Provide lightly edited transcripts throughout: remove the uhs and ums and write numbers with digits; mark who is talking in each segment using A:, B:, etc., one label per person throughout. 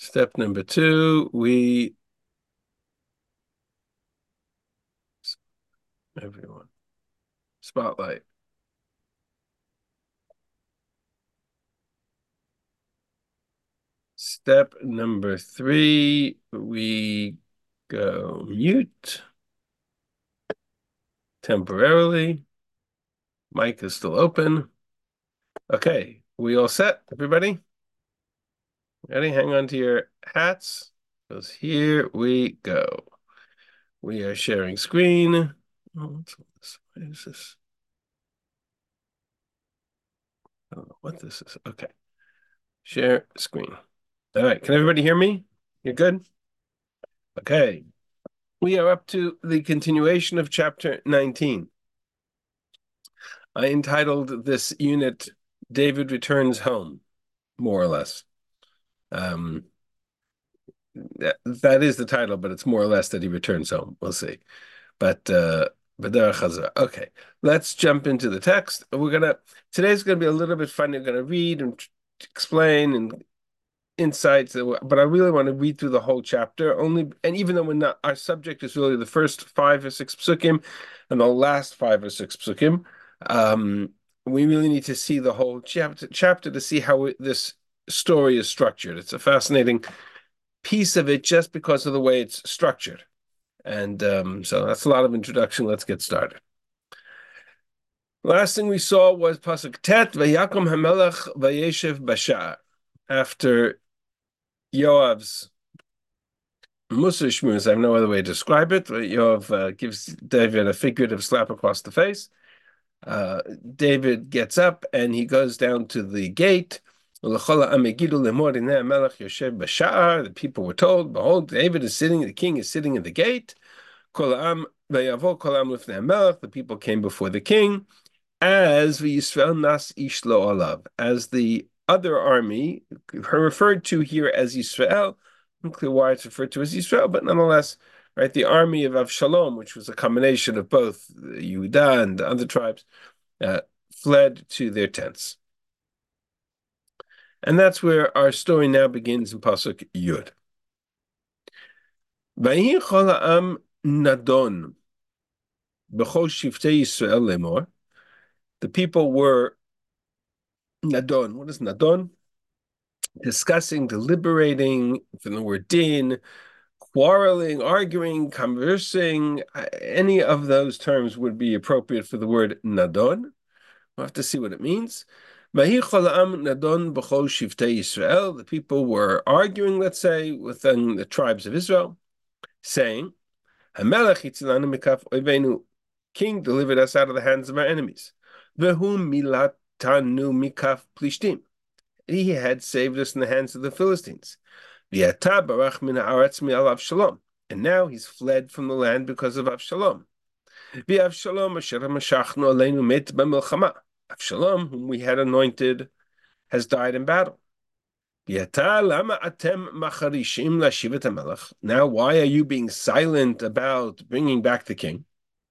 A: Step number 2, everyone, spotlight. Step number 3, we go mute temporarily. Mic is still open. Okay, we all set, everybody? Ready? Hang on to your hats, because here we go. We are sharing screen. Oh, what's this? What is this? I don't know what this is. Okay. Share screen. All right. Can everybody hear me? You're good? Okay. We are up to the continuation of chapter 19. I entitled this unit David Returns Home, more or less. That is the title, but it's more or less that he returns home. We'll see. But okay, let's jump into the text. Today's gonna be a little bit fun. We're gonna read and explain and insights, but I really want to read through the whole chapter only. And even though we're not, our subject is really the first 5 or 6 psukim and the last 5 or 6 psukim. We really need to see the whole chapter to see how this story is structured. It's a fascinating piece of it just because of the way it's structured. And so that's a lot of introduction. Let's get started. Last thing we saw was Pasuk Tet, Vayakum Hamelech Vayeshev Bashar. After Yoav's Musa Shmuz, I have no other way to describe it. Yoav gives David a figurative slap across the face. David gets up and he goes down to the gate. The people were told, behold, David is sitting, the king is sitting in the gate. The people came before the king, as as the other army, referred to here as Yisrael. Unclear why it's referred to as Yisrael, but nonetheless, right, the army of Avshalom, which was a combination of both Yehuda and the other tribes, fled to their tents. And that's where our story now begins in Pasuk Yud. Vayhi chol ha'am nadon b'chol shiftei Yisrael lemor. The people were nadon. What is nadon? Discussing, deliberating, from the word din, quarreling, arguing, conversing. Any of those terms would be appropriate for the word nadon. We'll have to see what it means. The people were arguing, let's say, within the tribes of Israel, saying, King delivered us out of the hands of our enemies. He had saved us in the hands of the Philistines. And now he's fled from the land because of Avshalom. Avshalom, whom we had anointed, has died in battle. Now, why are you being silent about bringing back the king?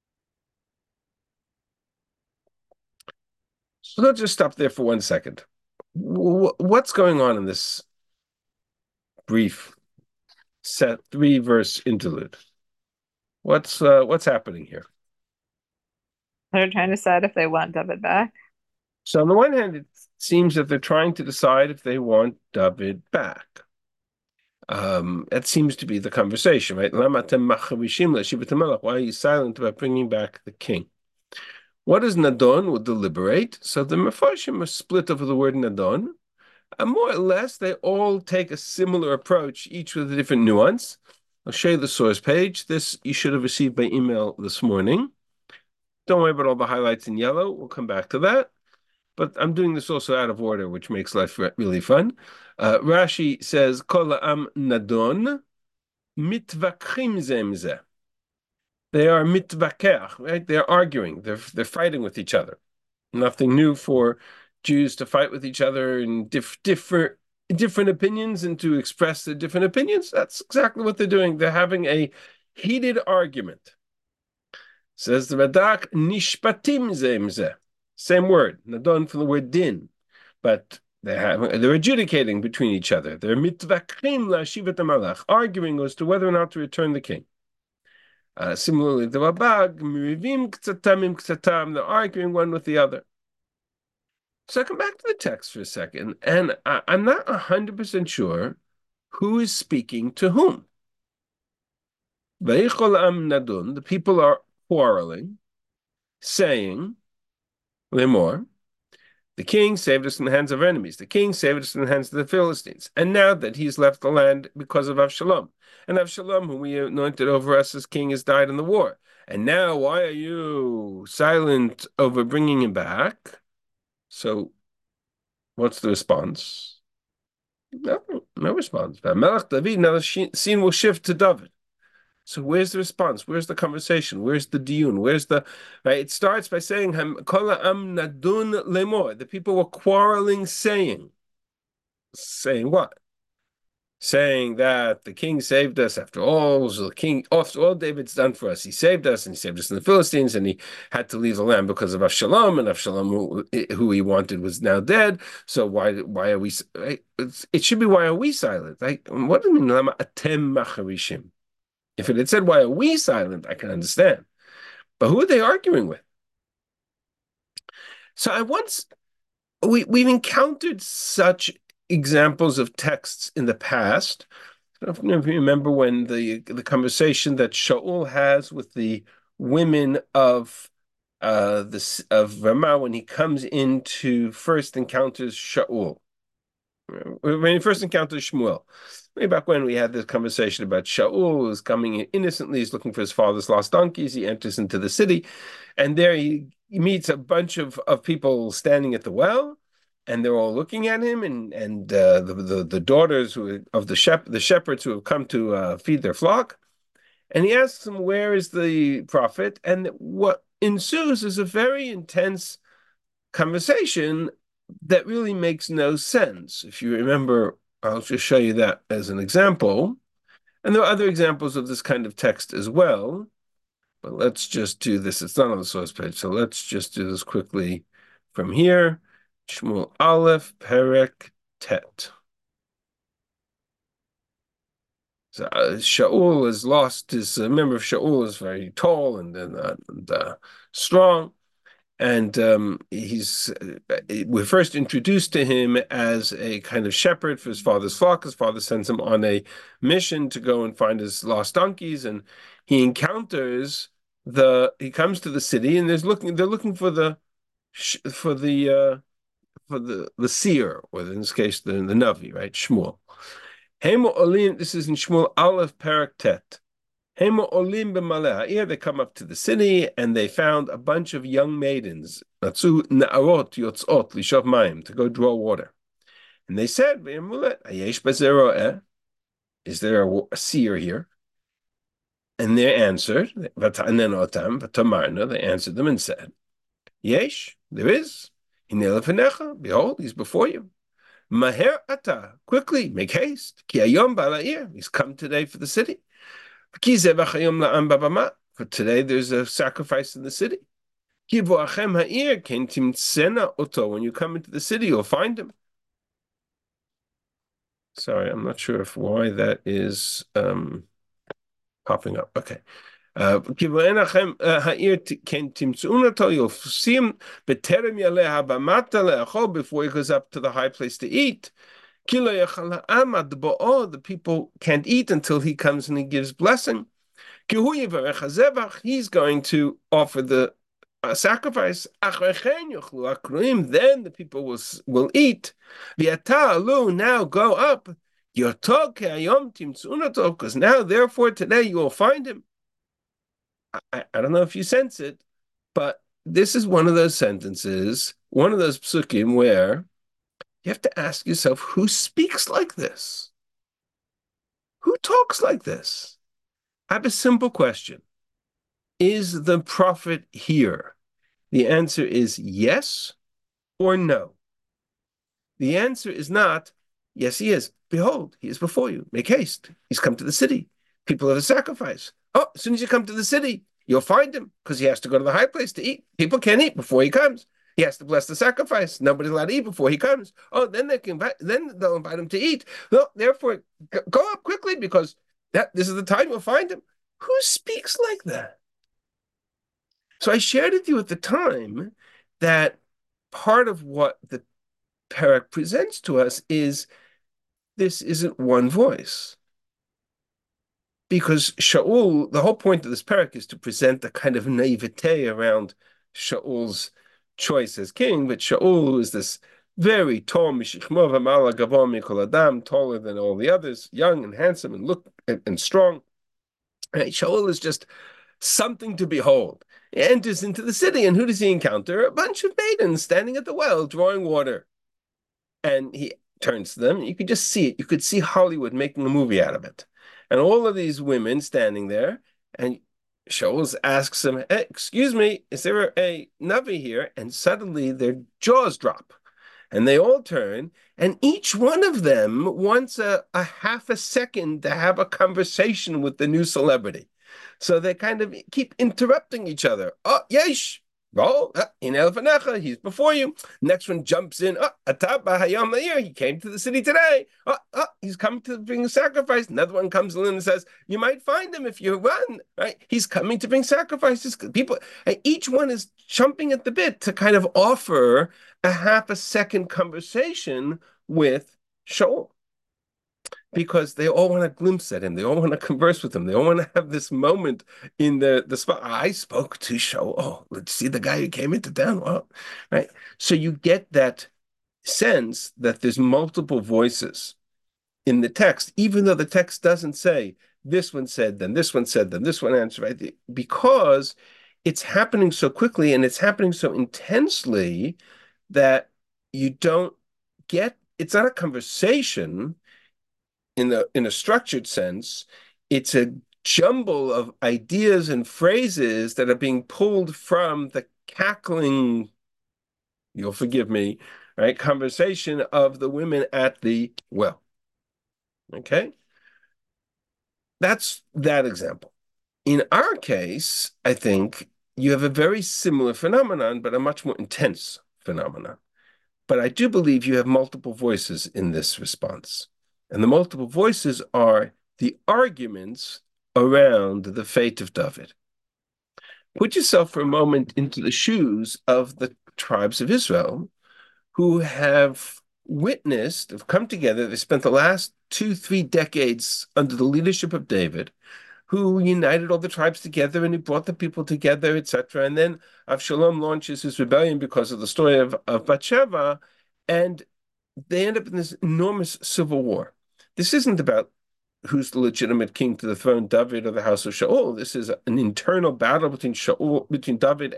A: So let's just stop there for 1 second. What's going on in this brief 3-verse interlude? What's happening here?
B: They're trying to decide if they want David back.
A: So on the one hand, it seems that they're trying to decide if they want David back. That seems to be the conversation, right? Why are you silent about bringing back the king? What is Nadon? Will deliberate. So the Mefarshim are split over the word Nadon. And more or less, they all take a similar approach, each with a different nuance. I'll show you the source page. This you should have received by email this morning. Don't worry about all the highlights in yellow. We'll come back to that. But I'm doing this also out of order, which makes life really fun. Rashi says, Kol am nadon mitvakchim zemze. They are mitvakeach, right? They're arguing. They're fighting with each other. Nothing new for Jews to fight with each other in different opinions and to express their different opinions. That's exactly what they're doing. They're having a heated argument. Says the Radak, nishpatim zemze. Same word, nadon from the word din, but They're adjudicating between each other. They're mitvakrim la'shivat hamalach, arguing as to whether or not to return the king. Similarly, the Rabag, mirivim k'tzatam k'tzatam, they're arguing one with the other. So I come back to the text for a second, and I'm not 100% sure who is speaking to whom. Veichol am nadun, the people are quarreling, saying, Lemor, the king saved us in the hands of our enemies. The king saved us in the hands of the Philistines. And now that he's left the land because of Avshalom, and Avshalom, whom we anointed over us as king, has died in the war. And now, why are you silent over bringing him back? So, what's the response? No response. Melech David, now the scene will shift to David. So where's the response? Where's the conversation? Where's the diyun? Where's the right? It starts by saying Kol am nadun lemor. The people were quarreling, saying what? Saying that the king saved us after all. So the king, after all David's done for us, he saved us, and he saved us in the Philistines, and he had to leave the land because of Avshalom, and Avshalom, who he wanted, was now dead. So why are we? Right? It should be, why are we silent? Right? What do you mean? Lama atem macharishim? If it had said, why are we silent, I can understand. But who are they arguing with? So we've encountered such examples of texts in the past. I don't know if you remember when the conversation that Shaul has with the women of Ramah when he comes into first encounters Shaul. When he first encounters Shmuel. Way back when we had this conversation about Shaul who's coming in innocently, he's looking for his father's lost donkeys, he enters into the city, and there he meets a bunch of people standing at the well, and they're all looking at him, and the daughters of the shepherds who have come to feed their flock, and he asks them, where is the prophet? And what ensues is a very intense conversation that really makes no sense. If you remember, I'll just show you that as an example. And there are other examples of this kind of text as well. But let's just do this. It's not on the source page, so let's just do this quickly from here. Shmuel Aleph, Perek Tet. So Shaul has lost his. Remember, Shaul is very tall and strong. And we're first introduced to him as a kind of shepherd for his father's flock. His father sends him on a mission to go and find his lost donkeys, and he encounters he comes to the city, and they're looking for the seer, or in this case the Navi, right? Shmuel. Hemo Olim, this is in Shmuel Aleph Perek Tet. Hemo Olim b'maleh. They come up to the city, and they found a bunch of young maidens, Natsu Na'arot Yotzot Lishov Mayim, to go draw water. And they said, Ayesh Bazer, is there a seer here? And they answered, they answered them and said, Yesh, there is. Behold, he's before you. Maher ata, quickly, make haste. Ki ayom bala'ir, he's come today for the city. For today, there's a sacrifice in the city. When you come into the city, you'll find him. Sorry, I'm not sure why that is popping up. Okay. You'll see him before he goes up to the high place to eat. The people can't eat until he comes and he gives blessing. He's going to offer the sacrifice. Then the people will eat. Now go up. Because now, therefore, today you will find him. I don't know if you sense it, but this is one of those sentences, one of those psukim where you have to ask yourself, who speaks like this? Who talks like this? I have a simple question. Is the prophet here? The answer is yes or no. The answer is not, yes, he is. Behold, he is before you. Make haste. He's come to the city. People have a sacrifice. Oh, as soon as you come to the city, you'll find him because he has to go to the high place to eat. People can't eat before he comes. He has to bless the sacrifice. Nobody's allowed to eat before he comes. Oh, then then they'll invite him to eat. Well, therefore, go up quickly because this is the time you'll find him. Who speaks like that? So I shared with you at the time that part of what the Perek presents to us is this isn't one voice. Because Shaul, the whole point of this parak is to present a kind of naivete around Shaul's choice as king, but Shaul is this very tall, taller than all the others, young and handsome and look and strong. Right? Shaul is just something to behold. He enters into the city, and who does he encounter? A bunch of maidens standing at the well drawing water. And he turns to them. You could just see it. You could see Hollywood making a movie out of it. And all of these women standing there, and Shaul asks him, hey, excuse me, is there a Navi here? And suddenly their jaws drop. And they all turn, and each one of them wants a half a second to have a conversation with the new celebrity. So they kind of keep interrupting each other. Oh, yesh. Oh, in Elfanecha, he's before you. Next one jumps in. Oh, Atab Hayam Lair, he came to the city today. Oh, he's coming to bring a sacrifice. Another one comes in and says, you might find him if you run. Right? He's coming to bring sacrifices. People, each one is jumping at the bit to kind of offer a half a second conversation with Shaul because they all want to glimpse at him. They all want to converse with him. They all want to have this moment in the spot. I spoke to Shaul. Oh, let's see the guy who came into town. Oh, right. So you get that sense that there's multiple voices in the text, even though the text doesn't say this one said, then this one said, then this one answered, right? Because it's happening so quickly and it's happening so intensely that you don't get, it's not a conversation in a structured sense. It's a jumble of ideas and phrases that are being pulled from the cackling, you'll forgive me, right, conversation of the women at the well. Okay? That's that example. In our case, I think you have a very similar phenomenon, but a much more intense phenomenon. But I do believe you have multiple voices in this response. And the multiple voices are the arguments around the fate of David. Put yourself for a moment into the shoes of the tribes of Israel who have witnessed, have come together, they spent the last 2, 3 decades under the leadership of David, who united all the tribes together and he brought the people together, etc. And then Avshalom launches his rebellion because of the story of Bathsheba, and they end up in this enormous civil war. This isn't about who's the legitimate king to the throne, David or the house of Shaul. This is an internal battle between David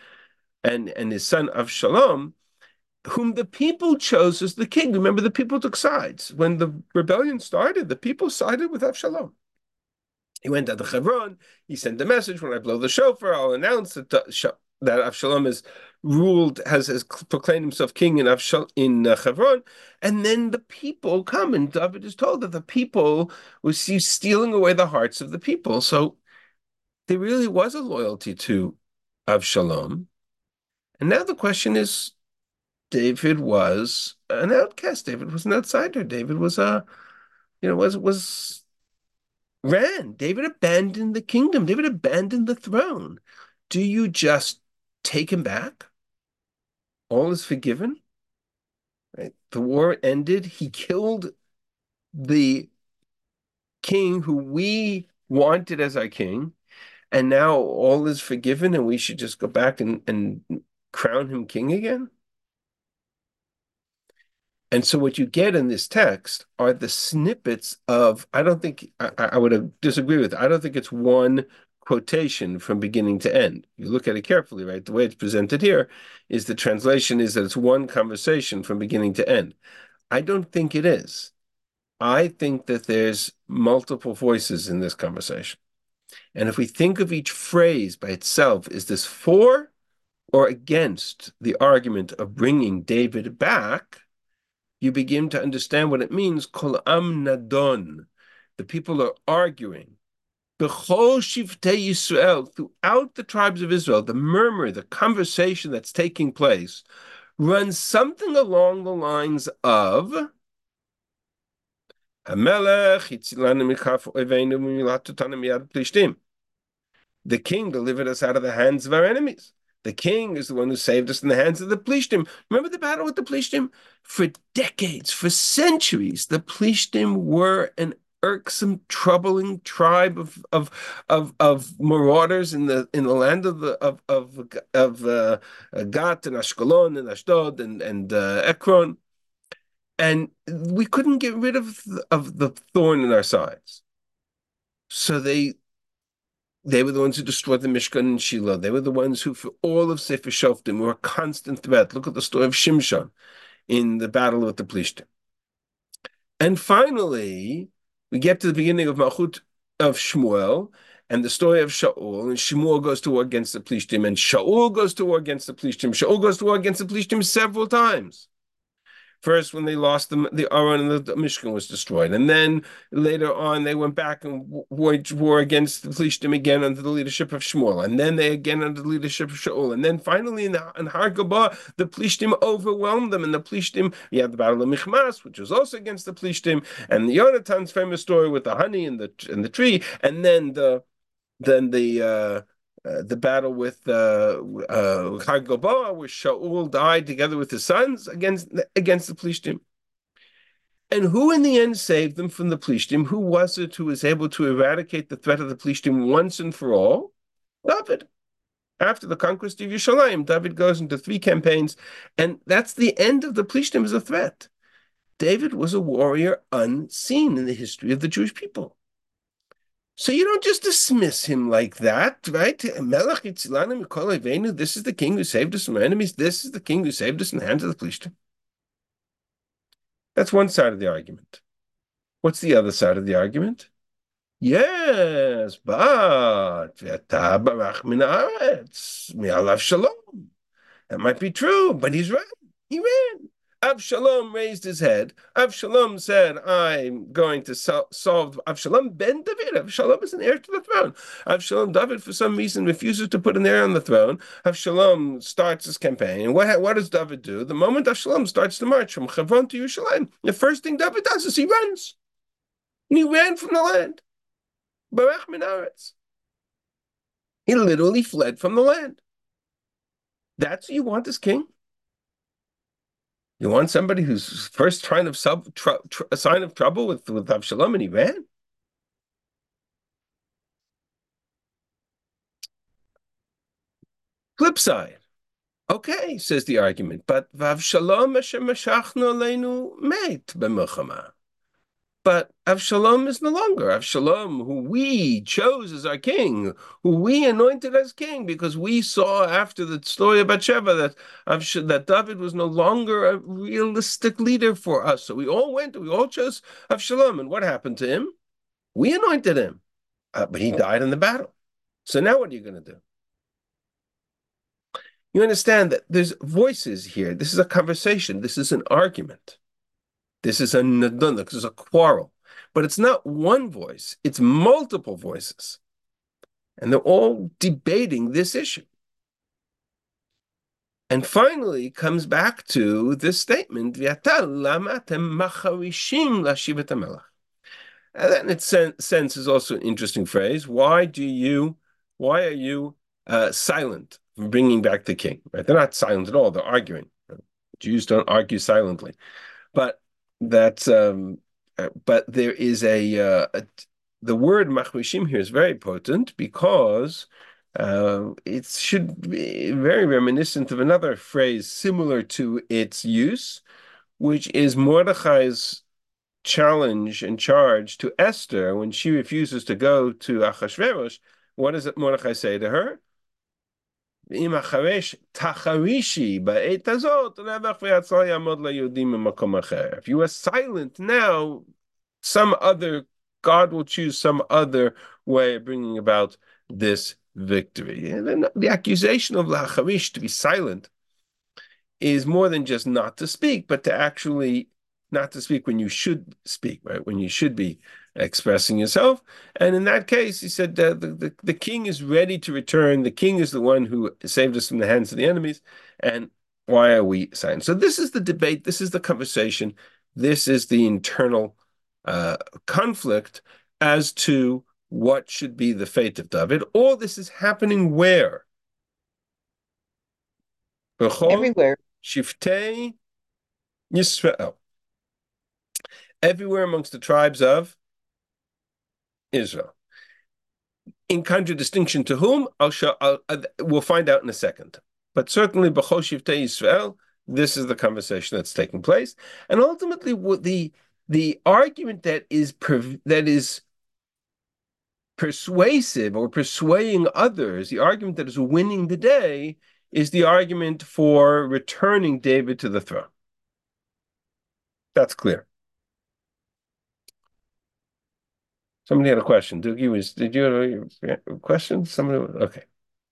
A: and his son Avshalom, whom the people chose as the king. Remember, the people took sides. When the rebellion started, the people sided with Avshalom. He went down to Hebron. He sent a message: when I blow the shofar, I'll announce that Avshalom has proclaimed himself king in Hebron. And then the people come, and David is told that the people was stealing away the hearts of the people. So there really was a loyalty to Avshalom. And now the question is, David was an outcast. David was an outsider. David was ran. David abandoned the kingdom. David abandoned the throne. Do you just take him back? All is forgiven? Right? The war ended. He killed the king who we wanted as our king, and now all is forgiven, and we should just go back and crown him king again? And so what you get in this text are the snippets of, I don't think, I would disagree with it. I don't think it's one quotation from beginning to end. You look at it carefully, right? The way it's presented here is the translation is that it's one conversation from beginning to end. I don't think it is. I think that there's multiple voices in this conversation. And if we think of each phrase by itself, is this for or against the argument of bringing David back? You begin to understand what it means. Kol am nadon. The people are arguing. B'chol Shivtei Yisrael, throughout the tribes of Israel, the murmur, the conversation that's taking place, runs something along the lines of Hamelech Yitzilanu Mikaf Oveinu Milatutanu Miyad Plishtim. The king delivered us out of the hands of our enemies. The king is the one who saved us in the hands of the Plishtim. Remember the battle with the Plishtim? For decades, for centuries, the Plishtim were an irksome, troubling tribe of marauders in the land of Gat and Ashkelon and Ashdod and Ekron, and we couldn't get rid of the thorn in our sides. So they were the ones who destroyed the Mishkan in Shiloh. They were the ones who, for all of Sefer Shoftim, were a constant threat. Look at the story of Shimshon in the battle with the Plishtim. And finally, we get to the beginning of Malchut of Shmuel and the story of Shaul. And Shmuel goes to war against the Plishtim, and Shaul goes to war against the Plishtim. Shaul goes to war against the Plishtim several times. First, when they lost the Aron and the Mishkan was destroyed. And then later on, they went back and waged war against the Plishtim again under the leadership of Shmuel. And then they again under the leadership of Shaul. And then finally in Har Gabah, the Plishtim overwhelmed them. And the Plishtim, you have the Battle of Michmas, which was also against the Plishtim. And Yonatan's famous story with the honey and the tree. And then the battle with Har Gilboa, where Shaul died together with his sons against the Plishtim. And who in the end saved them from the Plishtim? Who was it who was able to eradicate the threat of the Plishtim once and for all? David. After the conquest of Yerushalayim, David goes into 3 campaigns, and that's the end of the Plishtim as a threat. David was a warrior unseen in the history of the Jewish people. So you don't just dismiss him like that, right? Melech Yitzilanu Mikol Oveinu, this is the king who saved us from our enemies. This is the king who saved us in the hands of the Plishtim. That's one side of the argument. What's the other side of the argument? Yes, but V'ata barach min haaretz mi'alav shalom. That might be true, but he's right. He ran. Avshalom raised his head. Avshalom said, I'm going to solve Avshalom ben David. Avshalom is an heir to the throne. Avshalom, David, for some reason, refuses to put an heir on the throne. Avshalom starts his campaign. And what does David do? The moment Avshalom starts to march from Hebron to Yerushalayim, the first thing David does is he runs. And he ran from the land. Barach min haaretz. He literally fled from the land. That's what you want as king? You want somebody who's first trying to a sign of trouble with Avshalom and he ran? Flip side. Okay, says the argument, but Avshalom asher mashachnu aleinu meit b'milchama. But Avshalom is no longer Avshalom, who we chose as our king, who we anointed as king, because we saw after the story of Bathsheba that David was no longer a realistic leader for us. So we all chose Avshalom. And what happened to him? We anointed him, but he died in the battle. So now what are you going to do? You understand that there's voices here. This is a conversation. This is an argument. This is a nadunah, this is a quarrel. But it's not one voice, it's multiple voices. And they're all debating this issue. And finally, it comes back to this statement, and that in its sense is also an interesting phrase. Why are you silent from bringing back the king? Right? They're not silent at all, they're arguing. Jews don't argue silently. But that's but there is the word machmishim here is very potent because it should be very reminiscent of another phrase similar to its use, which is Mordechai's challenge and charge to Esther when she refuses to go to Achashverosh. What does Mordechai say to her? If you are silent now, God will choose some other way of bringing about this victory. And then the accusation of Lacharish to be silent is more than just not to speak, but to actually not to speak when you should speak, right? When you should be expressing yourself. And in that case, he said the king is ready to return. The king is the one who saved us from the hands of the enemies. And why are we silent? So this is the debate. This is the conversation. This is the internal conflict as to what should be the fate of David. All this is happening where? B'chol
B: Everywhere.
A: Shiftei Yisrael. Everywhere amongst the tribes of Israel. In contradistinction to whom? We'll find out in a second. But certainly, B'chol Shiftei Yisrael, this is the conversation that's taking place. And ultimately, the argument that is persuasive or persuading others, the argument that is winning the day, is the argument for returning David to the throne. That's clear. Somebody had a question. Did you have a question? Okay.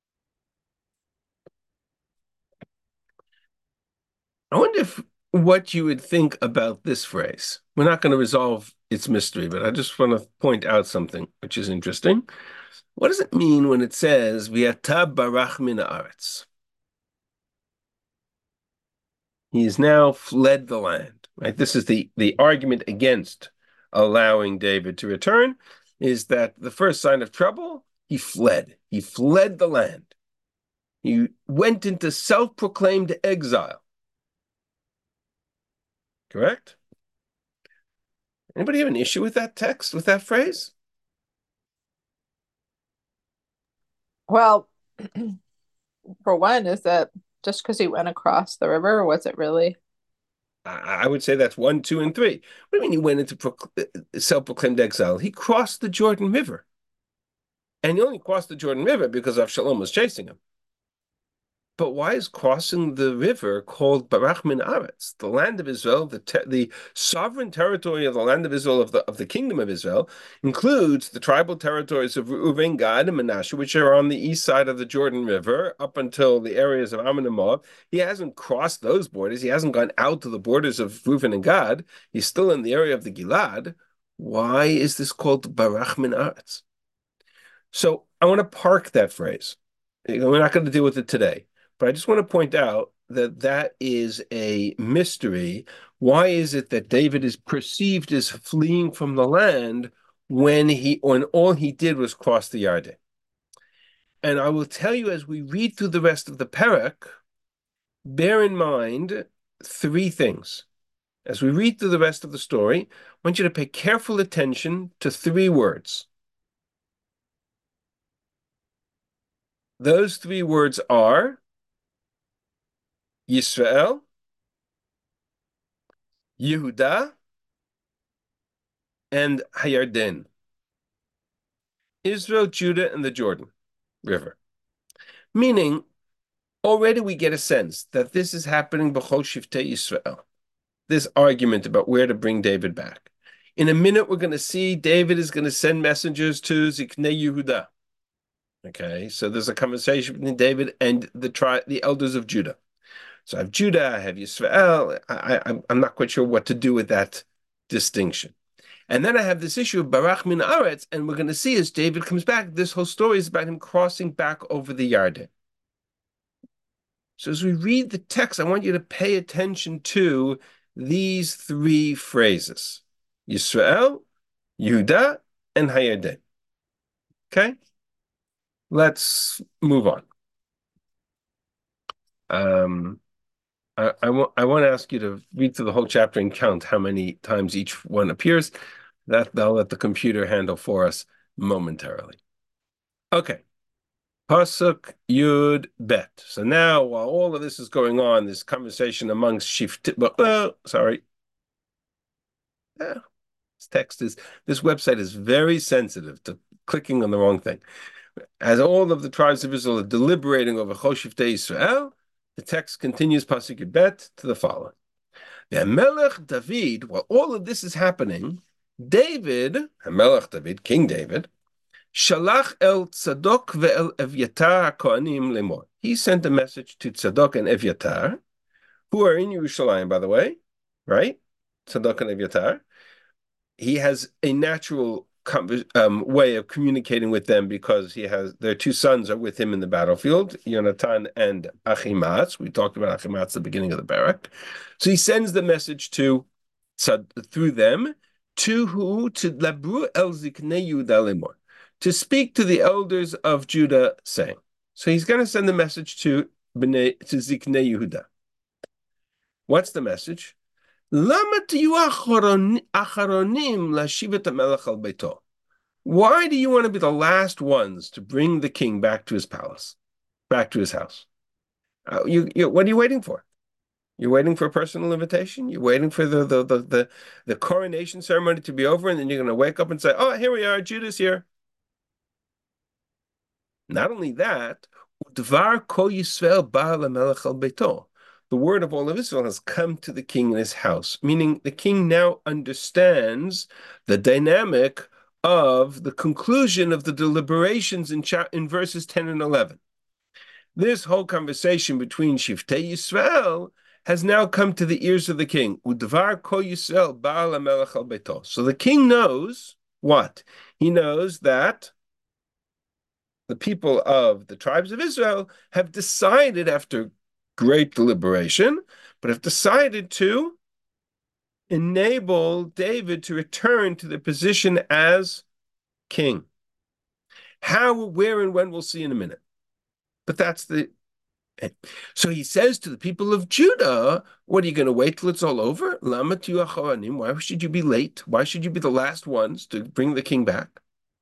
A: I wonder what you would think about this phrase. We're not going to resolve its mystery, but I just want to point out something which is interesting. What does it mean when it says "V'ata barach min haaretz"? He has now fled the land. Right. This is the argument against allowing David to return. Is that the first sign of trouble? He fled. He fled the land. He went into self-proclaimed exile. Correct? Anybody have an issue with that text, with that phrase?
B: Well, for one, is that just because he went across the river, or was it really?
A: I would say that's 1, 2, and 3. What do you mean he went into self-proclaimed exile? He crossed the Jordan River. And he only crossed the Jordan River because Avshalom was chasing him. But why is crossing the river called Barach min Aretz, the land of Israel, the sovereign territory of the land of Israel, of the kingdom of Israel, includes the tribal territories of Reuven, Gad, and Manasseh, which are on the east side of the Jordan River, up until the areas of Ammon and Moab. He hasn't crossed those borders. He hasn't gone out to the borders of Reuven and Gad. He's still in the area of the Gilad. Why is this called Barach min Aretz? So I want to park that phrase. We're not going to deal with it today. But I just want to point out that that is a mystery. Why is it that David is perceived as fleeing from the land when all he did was cross the Yarden? And I will tell you, as we read through the rest of the parak, bear in mind 3 things. As we read through the rest of the story, I want you to pay careful attention to 3 words. Those 3 words are Yisrael, Yehuda, and Hayarden. Israel, Judah, and the Jordan River. Meaning, already we get a sense that this is happening b'chol shiftei Yisrael. This argument about where to bring David back. In a minute, we're going to see David is going to send messengers to Ziknei Yehuda. Okay, so there's a conversation between David and the elders of Judah. So I have Judah, I have Yisrael. I'm not quite sure what to do with that distinction. And then I have this issue of Barach min Aretz, and we're going to see as David comes back, this whole story is about him crossing back over the Yarden. So as we read the text, I want you to pay attention to these 3 phrases: Yisrael, Yehuda, and Hayarden. Okay? Let's move on. I want to ask you to read through the whole chapter and count how many times each one appears. I'll let the computer handle for us momentarily. Okay. Pasuk Yud Bet. So now, while all of this is going on, this conversation amongst sorry. This website is very sensitive to clicking on the wrong thing. As all of the tribes of Israel are deliberating over Choshivtei Israel, the text continues, Pasuk Yud Bet, to the following. Melech David, while all of this is happening, Melech David, King David, Shalach el Tzadok ve'el Evyatar HaKohanim lemor. He sent a message to Tzadok and Evyatar, who are in Yerushalayim, by the way, right? Tzadok and Aviatar. He has a natural way of communicating with them because their two sons are with him in the battlefield, Yonatan and Achimatz. We talked about Achimatz at the beginning of the barak. So he sends the message through them to who? To Labru el Ziknei Yehuda lemor, to speak to the elders of Judah, saying. So he's going to send the message to Ziknei Yehuda. What's the message? Why do you want to be the last ones to bring the king back to his palace, back to his house? What are you waiting for? You're waiting for a personal invitation? You're waiting for the coronation ceremony to be over, and then you're going to wake up and say, "Oh, here we are, Judah's here." Not only that, Dvar Kol Yisrael Ba LaMelech Al Beito. The word of all of Israel has come to the king in his house, meaning the king now understands the dynamic of the conclusion of the deliberations in verses 10 and 11. This whole conversation between Shiftei Yisrael has now come to the ears of the king. Udvar Kol Yisrael Ba LaMelech Al Beito. So the king knows what? He knows that the people of the tribes of Israel have decided, after great deliberation, but have decided to enable David to return to the position as king. How, where, and when we'll see in a minute. But that's the... So he says to the people of Judah, what are you going to wait till it's all over? Why should you be late? Why should you be the last ones to bring the king back?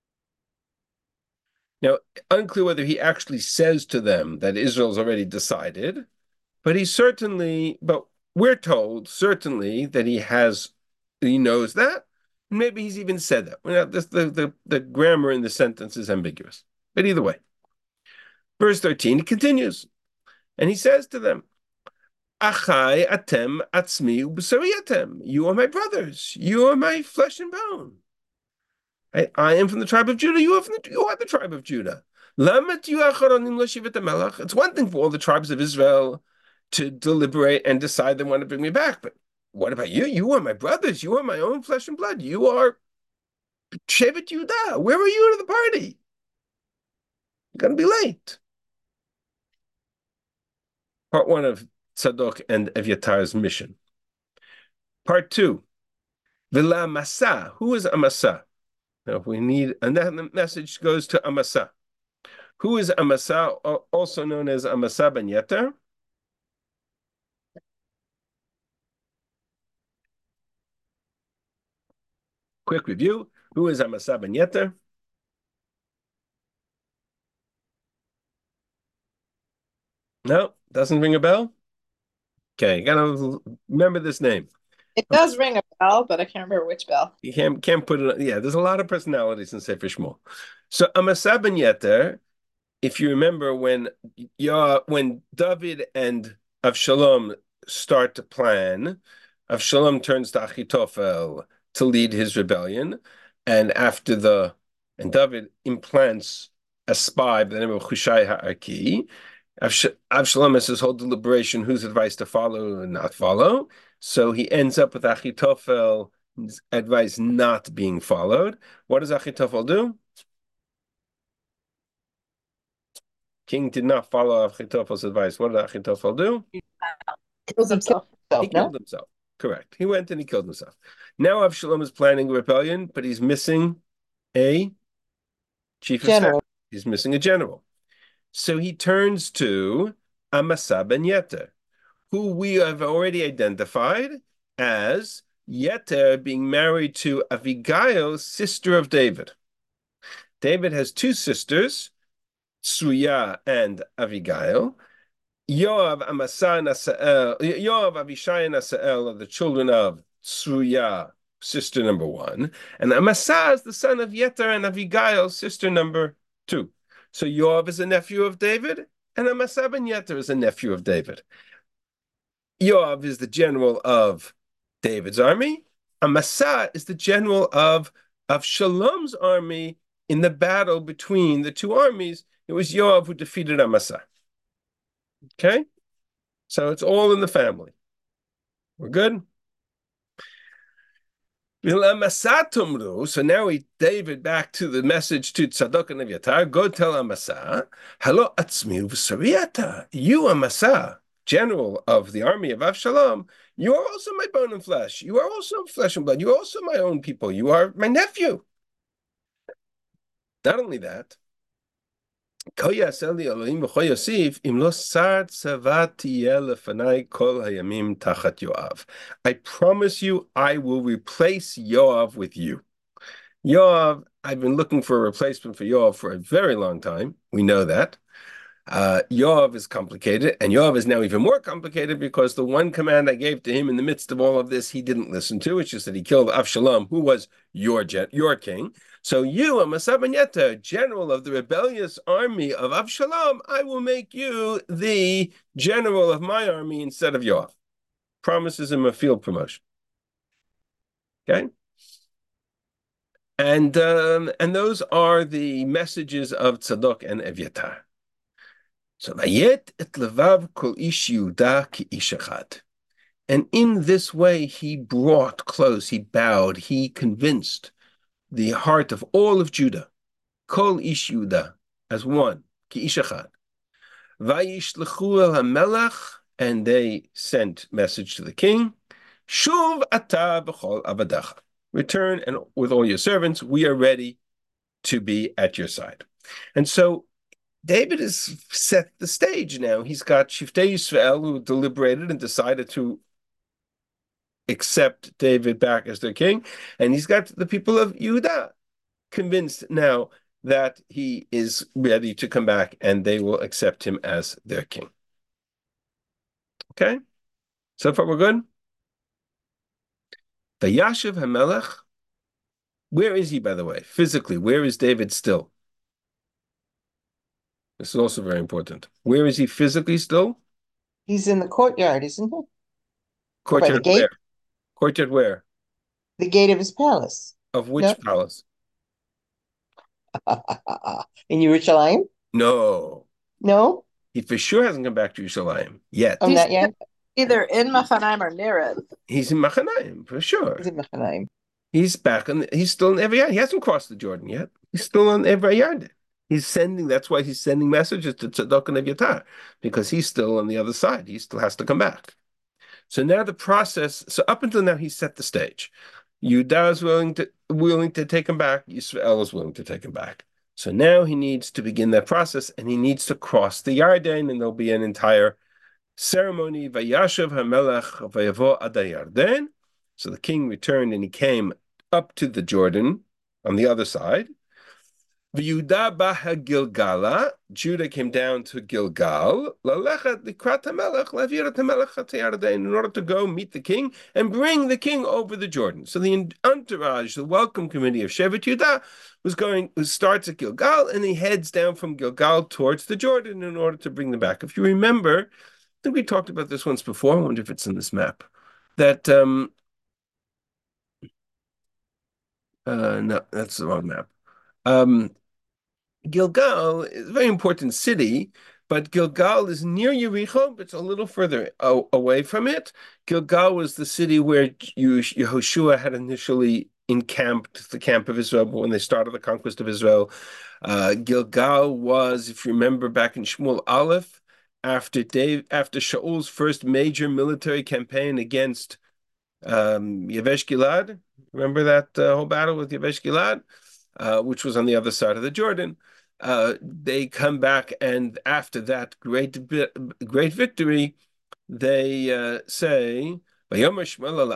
A: Now, unclear whether he actually says to them that Israel's already decided, but we're told certainly that he knows that. Maybe he's even said that. The grammar in the sentence is ambiguous. But either way, verse 13, he continues, and he says to them, Achai atem atzmi ub'sari atem. You are my brothers. You are my flesh and bone. I am from the tribe of Judah. You are the tribe of Judah. It's one thing for all the tribes of Israel to deliberate and decide they want to bring me back, but what about you? You are my brothers. You are my own flesh and blood. You are Shevet Yehuda. Where are you to the party? You're going to be late. Part one of Tzadok and Evyatar's mission. Part two, Vila Masa. Who is Amasa? Now, if we need, and then the message goes to Amasa. Who is Amasa, also known as Amasa ben Yeter? Quick review. Who is Amasa ben Yeter? No, doesn't ring a bell? Okay, you gotta remember this name.
B: It does ring a bell, but I can't remember which bell.
A: You can't put it. Yeah, there's a lot of personalities in Sefer Shmuel. So Amasa ben Yeter, if you remember when David and Avshalom start to plan, Avshalom turns to Achitophel to lead his rebellion, and David implants a spy by the name of Hushai Ha'arki. Avshalom has his whole deliberation whose advice to follow and not follow. So he ends up with Achitophel's advice not being followed. What does Achitophel do? King did not follow Achitophel's advice. What did Achitophel do?
B: Kills himself.
A: He killed himself. Correct. He went and he killed himself. Now Avshalom is planning a rebellion, but he's missing a chief of staff. He's missing a general. So he turns to Amasa ben Yeter, who we have already identified as Yeter being married to Abigail, sister of David. David has two sisters, Tsuya and Abigail. Yoav, Amasa, and Yoav, Avishai, and Asael are the children of Tsuya, sister number one. And Amasa is the son of Yeter and Abigail, sister number two. So Yoav is a nephew of David, and Amasa ben Yeter is a nephew of David. Yoav is the general of David's army. Amasa is the general of Shalom's army in the battle between the two armies. It was Yoav who defeated Amasa. Okay? So it's all in the family. We're good? So now David back to the message to Tzadok and Aviatar. Go tell Amasa, hello atzmi v'sariyata. You, Amasa, general of the army of Avshalom, you are also my bone and flesh. You are also flesh and blood. You are also my own people. You are my nephew. Not only that, I promise you, I will replace Yoav with you. Yoav, I've been looking for a replacement for Yoav for a very long time. We know that. Yoav is complicated, and Yoav is now even more complicated because the one command I gave to him in the midst of all of this, he didn't listen to, which is that he killed Avshalom, who was your king. So you, Amasa ben Yeter, general of the rebellious army of Avshalom, I will make you the general of my army instead of Yoav. Promises him a field promotion. Okay? And those are the messages of Tzadok and Evyatar. So Vayet et levav kol ish Yehuda ki ish echad. And in this way he brought close, he bowed, he convinced the heart of all of Judah, kol ish Yehuda, as one, ki ish echad. Vayishlechu el hamelech, and they sent message to the king, Shuv ata b'chol avadacha. Return and with all your servants, we are ready to be at your side. And so David has set the stage now. He's got Shiftei Yisrael who deliberated and decided to accept David back as their king. And he's got the people of Yehuda convinced now that he is ready to come back and they will accept him as their king. Okay? So far we're good? The Yashiv HaMelech, where is he, by the way? Physically, where is David still? This is also very important. Where is he physically still?
C: He's in the courtyard, isn't he?
A: Courtyard where? Courtyard where?
C: The gate of his palace.
A: Of which palace?
C: In Yerushalayim?
A: No.
C: No?
A: He for sure hasn't come back to Yerushalayim yet.
C: Oh, not yet?
B: Either in Machanaim or near it.
A: He's in Machanaim, for sure.
C: He's in Machanaim.
A: He's back on. He's still in Ever Yarden. He hasn't crossed the Jordan yet. He's still on Ever Yarden. He's sending. That's why he's sending messages to Tzadok and Evyatar, because he's still on the other side. He still has to come back. So now the process. So up until now, he set the stage. Yehuda is willing to take him back. Yisrael is willing to take him back. So now he needs to begin that process, and he needs to cross the Yarden, and there'll be an entire ceremony. Vayashav hamelech vayavo ad Yarden. So the king returned, and he came up to the Jordan on the other side. V'Yehuda baha Gilgala. Judah came down to Gilgal. Lalechet likrat hamelech lavir et hamelech at Yarden, in order to go meet the king and bring the king over the Jordan. So the entourage, the welcome committee of Shevet Yehuda, starts at Gilgal, and he heads down from Gilgal towards the Jordan in order to bring them back. If you remember, I think we talked about this once before. I wonder if it's in this map. That no, that's the wrong map. Gilgal is a very important city, but Gilgal is near Yericho, but it's a little further away from it. Gilgal was the city where Yehoshua had initially encamped the camp of Israel when they started the conquest of Israel. Gilgal was, if you remember back in Shmuel Aleph, after Shaul's first major military campaign against Yavesh Gilad. Remember that whole battle with Yavesh Gilad, which was on the other side of the Jordan. They come back, and after that great victory, they say, We're going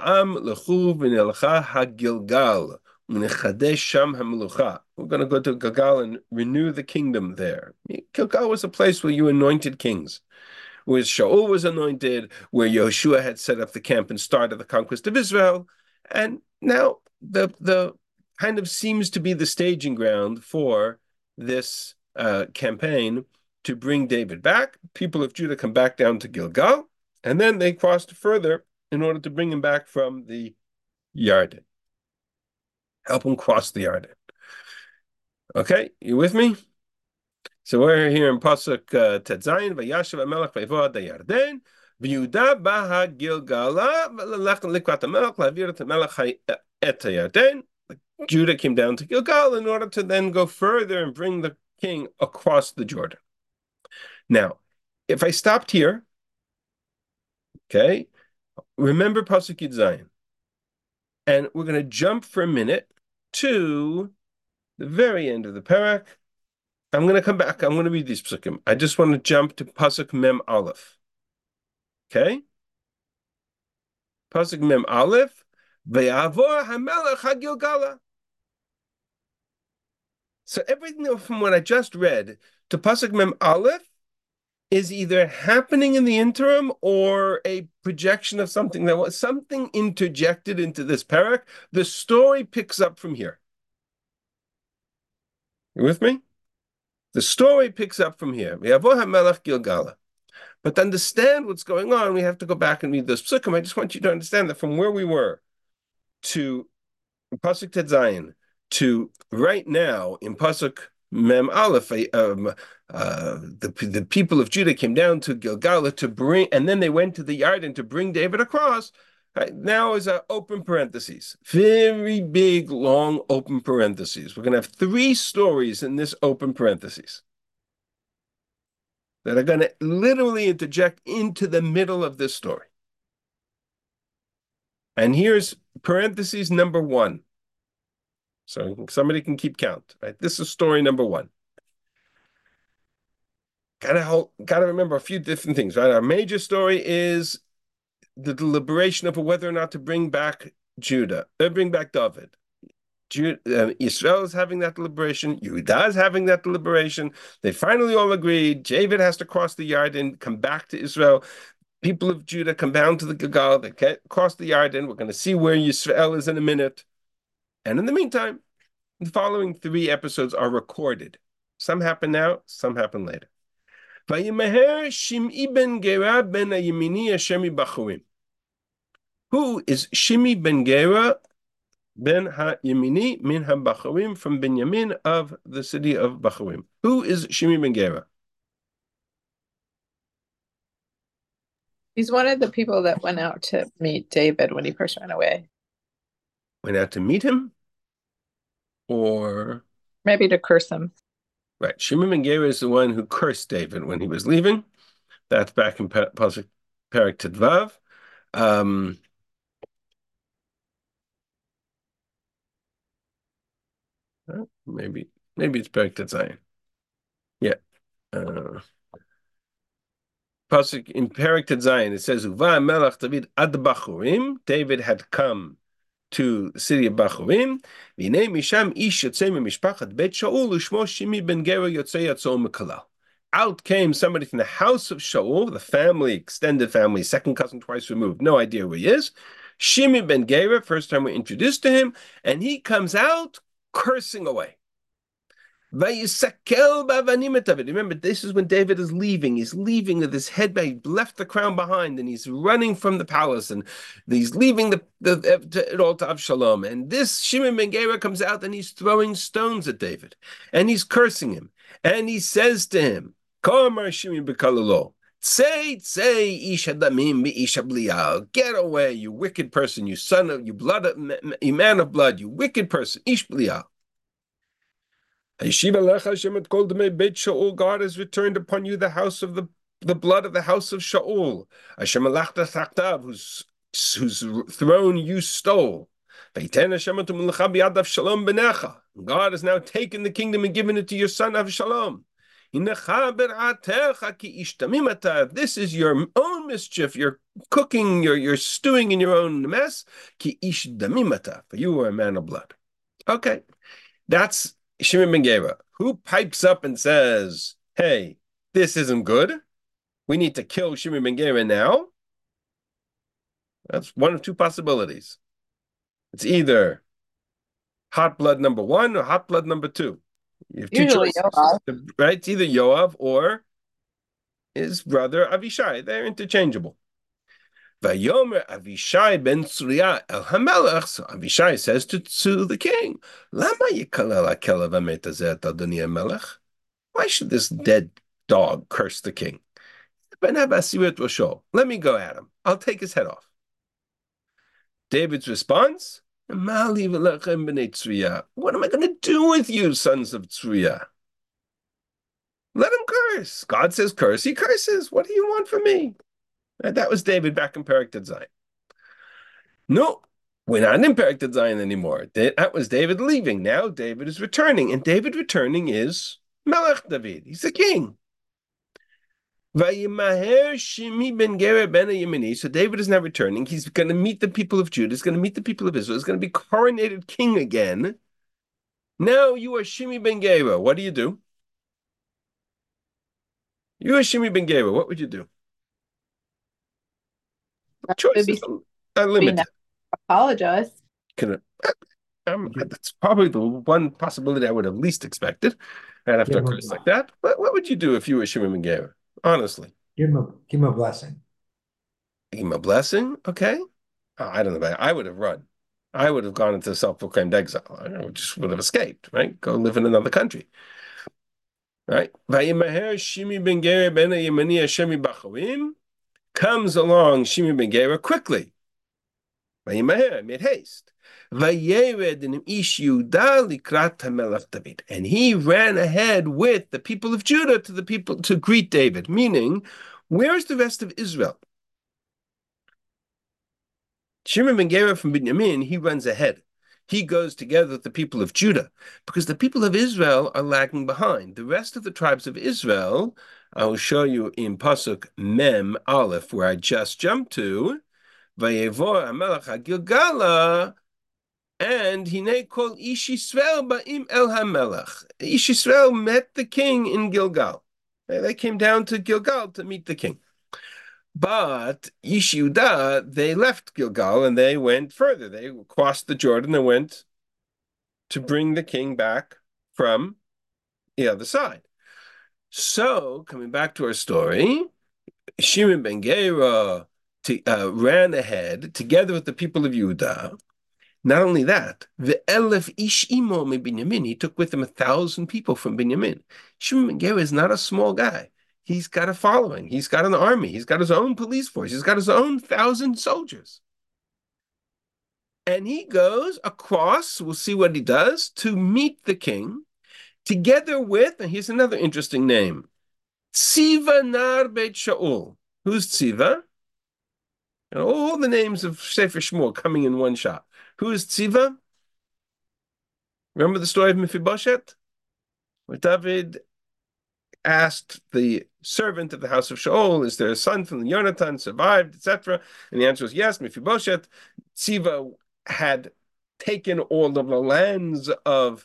A: to go to Gilgal and renew the kingdom there. Gilgal was a place where you anointed kings, where Shaul was anointed, where Yehoshua had set up the camp and started the conquest of Israel. And now the kind of seems to be the staging ground for this campaign to bring David back. People of Judah come back down to Gilgal, and then they crossed further in order to bring him back from the Yarden. Help him cross the Yarden. Okay, you with me? So we're here in Pasuk Tetzayin, Vayashav HaMelech Vayavo ad Yarden, V'Yehuda baha Gilgala, v'lelech likrat HaMelech, la'avir et HaMelech et Yarden. Judah came down to Gilgal in order to then go further and bring the king across the Jordan. Now, if I stopped here, okay, remember Pasuk Yud Zayin, and we're going to jump for a minute to the very end of the parak. I'm going to come back. I'm going to read these psukim. I just want to jump to Pasuk Mem Aleph. Okay? Pasuk Mem Aleph. Ve'avor hamelech hagilgala. So everything from what I just read to Pasuk Mem Aleph is either happening in the interim or a projection of something that was something interjected into this parak. The story picks up from here. You with me? The story picks up from here. Ve'avor hamelech Gilgala. But to understand what's going on, we have to go back and read this psukim. I just want you to understand that from where we were to Pasuk Tet Zayin to right now in Pasuk Mem Aleph, the people of Judah came down to Gilgal to bring, and then they went to the Yarden to bring David across. Right, now is an open parentheses, very big, long open parentheses. We're going to have three stories in this open parentheses that are going to literally interject into the middle of this story. And here's parentheses number one. So somebody can keep count, right? This is story number one. Gotta remember a few different things, right? Our major story is the deliberation of whether or not to bring back Judah, bring back David. Israel is having that deliberation. Yehudah is having that deliberation. They finally all agreed. David has to cross the Yarden, come back to Israel. People of Judah come down to the Gilgal. They cross the Yarden. We're going to see where Yisrael is in a minute. And in the meantime, the following three episodes are recorded. Some happen now, some happen later. Vayimeher Shim'i ben Gera ben Yemini Hashemi Bachurim. Who is Shimi ben Gera ben Ha-Yemini min Ha-Bachurim from Benjamin of the city of Bachurim? Who is Shimi ben Gera?
B: He's one of the people that went out to meet David when he first ran away.
A: Went out to meet him? Or
B: maybe to curse him.
A: Right. Shimi ben Gera is the one who cursed David when he was leaving. That's back in Pasuk Perek Tedvav. Maybe it's Perek Tetzayin. Yeah. Pasuk in Perek Tetzayin, it says, Uva Melech David ad Bachurim. David had come to the city of Bachurim. V'nei misham ish yotzei mimishpachat Beit Shaul u'shmo Shimi ben Gera yotzei yatzol mekalal. Out came somebody from the house of Shaul, the family, extended family, second cousin twice removed. No idea who he is. Shimi ben Gera, first time we're introduced to him, and he comes out cursing away. Remember, this is when David is leaving. He's leaving with his head back. He left the crown behind, and he's running from the palace, and he's leaving it all to Avshalom. And this Shimon ben Gera comes out, and he's throwing stones at David, and he's cursing him, and he says to him, Say, get away, you wicked person, you son of, you man of blood, you wicked person, Ish Blial. God has returned upon you the house of the blood of the house of Shaul, whose throne you stole. God has now taken the kingdom and given it to your son Avshalom. This is your own mischief. You're cooking, you're stewing in your own mess. For you are a man of blood. Okay, that's Shimon ben Gera. Who pipes up and says, hey, this isn't good. We need to kill Shimon ben Gera now. That's one of two possibilities. It's either hot blood number one or hot blood number two. You have two
B: Usually
A: choices,
B: Yoav.
A: right? It's either Yoav or his brother Avishai. They're interchangeable. Vayomer Avishai ben Tzuriah el Hamelech. So Avishai says to the king, Lama yikalel hakelev hamet hazeh et Adoni Hamelech? Why should this dead dog curse the king? Let me go at him. I'll take his head off. David's response, Mali v'lechem b'nei Tzruya. What am I going to do with you, sons of Tzruya? Let him curse. God says curse. He curses. What do you want from me? That was David back in Perek Zion. No, we're not in Perek Zion anymore. That was David leaving. Now David is returning. And David returning is Melech David. He's the king. Vayimaher Shimi ben Gera ben Yemini. So David is now returning. He's going to meet the people of Judah. He's going to meet the people of Israel. He's going to be coronated king again. Now you are Shimi ben Gera. What do? You are Shimi ben Gera. What would you do? Choices are limited.
B: Apologize.
A: That's probably the one possibility I would have least expected. I'd have to curse like that. But what would you do if you were Shimon ben Gera? Honestly,
D: give him a blessing.
A: Give him a blessing? Okay. I don't know. I would have run. I would have gone into self-proclaimed exile. I just would have escaped, right? Go live in another country. Right? Vayimaher Shimi ben Gera ben Yemani Hashemi Bachawim comes along Shimi ben Gera quickly. Vayimaher made haste. Vayered in Ish Yehuda likrat HaMelech David, and he ran ahead with the people of Judah to greet David. Meaning, where's the rest of Israel? Shimon ben Gera from Binyamin, he runs ahead. He goes together with the people of Judah because the people of Israel are lagging behind. The rest of the tribes of Israel, I will show you in Pasuk Mem Aleph, where I just jumped to. Vayevor HaMelech HaGilgala, and Hine Kol Ish Yisrael Ba'im El HaMelech. Ish Yisrael met the king in Gilgal. They came down to Gilgal to meet the king. But Ish Yehuda, they left Gilgal and they went further. They crossed the Jordan and went to bring the king back from the other side. So, coming back to our story, Shimon ben Gera ran ahead together with the people of Yehuda. Not only that, the Elef Ish Imo me Binyamin, he took with him 1,000 people from Binyamin. Shimon ben Gera is not a small guy. He's got a following. He's got an army. He's got his own police force. He's got his own 1,000 soldiers. And he goes across, we'll see what he does, to meet the king, together with, and here's another interesting name, Tziva Nar Beit Shaul. Who's Tziva? And all the names of Sefer Shmuel coming in one shot. Who is Tziva? Remember the story of Mephibosheth? Where David asked the servant of the house of Shaul, is there a son from the Yonatan survived, etc.? And the answer was yes, Mephibosheth. Tziva had taken all of the lands of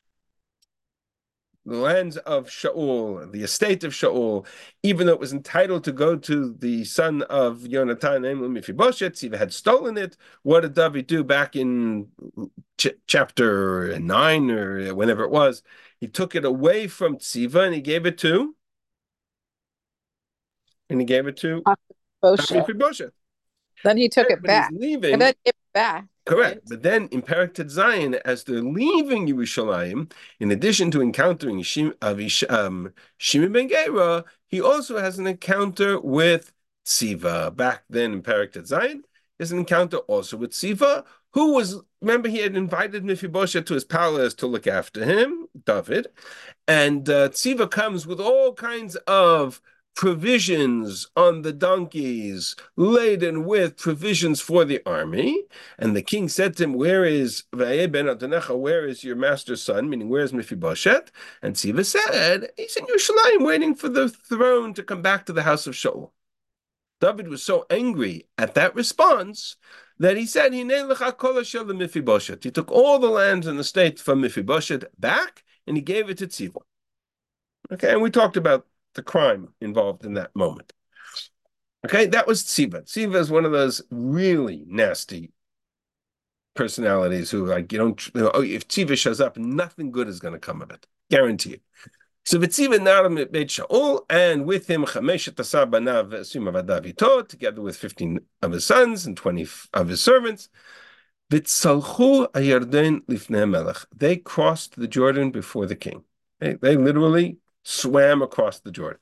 A: Shaul, the estate of Shaul, even though it was entitled to go to the son of Yonatan, namely Mephibosheth. Tziva had stolen it. What did David do back in chapter 9 or whenever it was? He took it away from Tziva and he gave it to Mephibosheth.
B: Then he took it back.
A: He's leaving.
B: And then it back.
A: Correct.
B: Right?
A: But then in Perek Zion, as they're leaving Yerushalayim, in addition to encountering Shimon ben Gera, he also has an encounter with Tziva. Back then in Perek Zion, there's an encounter also with Tziva, who was, remember, he had invited Mephibosheth to his palace to look after him, David, and Tziva comes with all kinds of provisions on the donkeys, laden with provisions for the army. And the king said to him, where is your master's son? Meaning, where is Mephibosheth? And Tziva said, he's in Yerushalayim waiting for the throne to come back to the house of Shaul. David was so angry at that response that he said, he took all the lands in the state from Mephibosheth back and he gave it to Tziva. Okay, and we talked about the crime involved in that moment. Okay, that was Tziva. Tziva is one of those really nasty personalities who, like, if Tziva shows up, nothing good is going to come of it. Guarantee it. So Tziva Naram Beit Shaul, and with him Chameshet Asar Banav Ve'asrim Avadav Ito, together with 15 of his sons and 20 of his servants. V'tzalchu Hayarden Lifnei Melech. They crossed the Jordan before the king. They literally swam across the Jordan.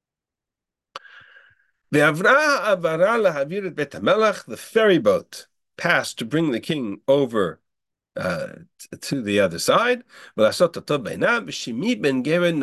A: The ferry boat passed to bring the king over to the other side. Shimi ben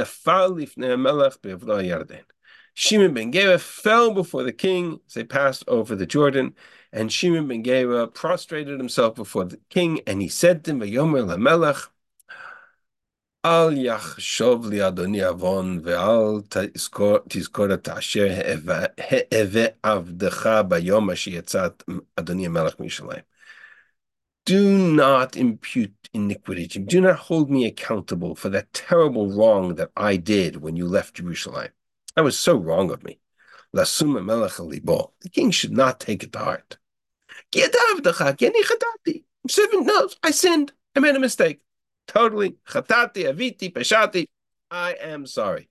A: Gera fell before the king as they passed over the Jordan, and Shimon ben Gera prostrated himself before the king, and he said to him, "Vayomer lamelech, Al yachshov li Adoni avon ve'al tizkor et asher he'eve avdecha bayom asher yatzat Adoni Melech Mishalayim. Do not impute iniquity to me. Do not hold me accountable for that terrible wrong that I did when you left Jerusalem. That was so wrong of me. Lasuma melech libo. The king should not take it to heart. Servant knows I sinned. I made a mistake. Totally. Chatati, aviti, peshati. I am sorry.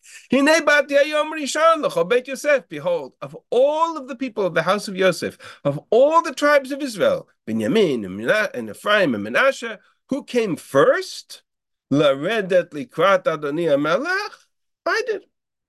A: Behold, of all of the people of the house of Yosef, of all the tribes of Israel, Benjamin and Ephraim and Menashe, who came first? Laredet likrat Adoni HaMelech? I did.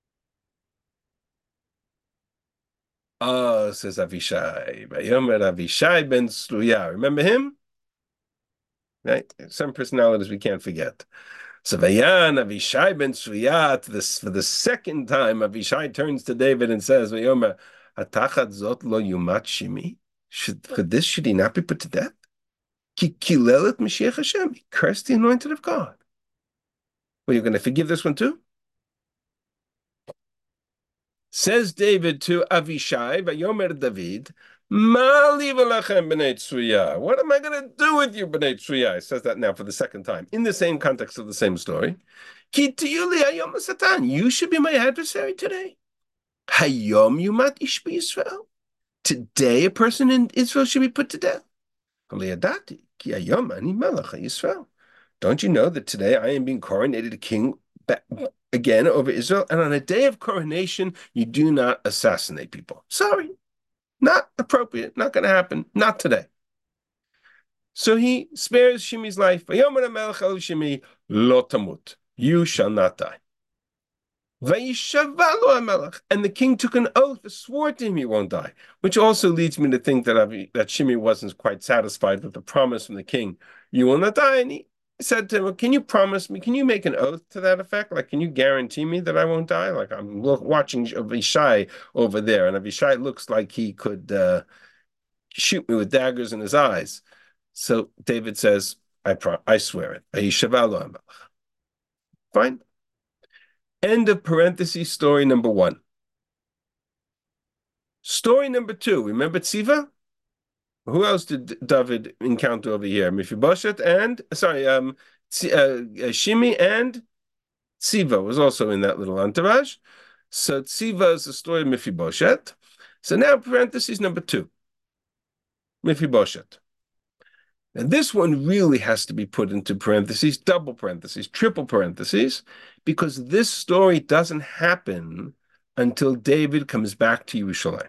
A: Oh, says Avishai. Vayomer Avishai ben Sluya. Remember him? Right? Some personalities we can't forget. So Vayan Avishai ben Suyat, this for the second time, Avishai turns to David and says, Vayomer, Atachat zot lo yumat shimi? For this should he not be put to death? Ki kilelet Mashiach Hashem. He cursed the anointed of God. Well, you're going to forgive this one too? Says David to Avishai, Vayomer David, what am I going to do with you, B'nai Tsuya? He says that now for the second time, in the same context of the same story. You should be my adversary today. Hayom yumat ish b'Yisrael. Today, a person in Israel should be put to death. Don't you know that today I am being coronated a king again over Israel? And on a day of coronation, you do not assassinate people. Sorry. Not appropriate, not going to happen, not today. So he spares Shimi's life. You shall not die. And the king took an oath, swore to him he won't die, which also leads me to think that Shimi wasn't quite satisfied with the promise from the king. You will not die. And he said to him, can you promise me, can you make an oath to that effect? Like, can you guarantee me that I won't die? Like, I'm watching Avishai over there, and Avishai looks like he could shoot me with daggers in his eyes. So David says, I swear it. Fine. End of parentheses, story number 1. Story number 2. Remember Tziva? Who else did David encounter over here? Mephibosheth and, Shimi and Tziva was also in that little entourage. So Tziva is the story of Mephibosheth. So now parentheses number 2. Mephibosheth. And this one really has to be put into parentheses, double parentheses, triple parentheses, because this story doesn't happen until David comes back to Yerushalayim.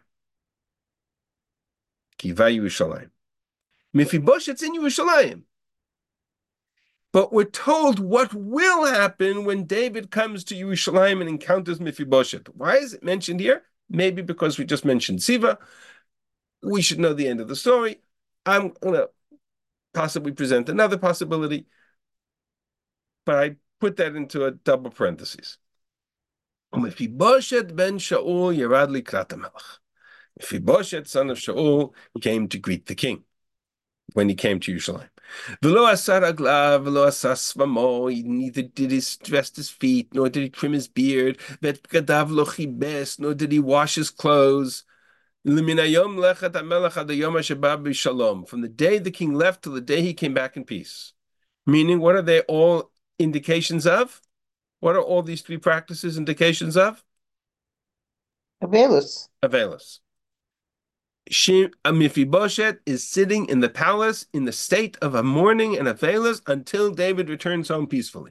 A: Kiva Yerushalayim. Mephibosheth's in Yerushalayim. But we're told what will happen when David comes to Yerushalayim and encounters Mephibosheth. Why is it mentioned here? Maybe because we just mentioned Tziva. We should know the end of the story. I'm going to possibly present another possibility, but I put that into a double parentheses. Mephibosheth ben Shaul Yerad likrat HaMelech. Mephibosheth, son of Shaul, came to greet the king when he came to Yerushalayim. V'lo asar aglav, v'lo asar svamo. He neither did he dress his feet, nor did he trim his beard. Vet gadav lo chibes, nor did he wash his clothes. From the day the king left till the day he came back in peace. Meaning, what are they all indications of? What are all these 3 practices indications of?
C: Avelus.
A: Mephibosheth is sitting in the palace in the state of a mourning and avelus until David returns home peacefully.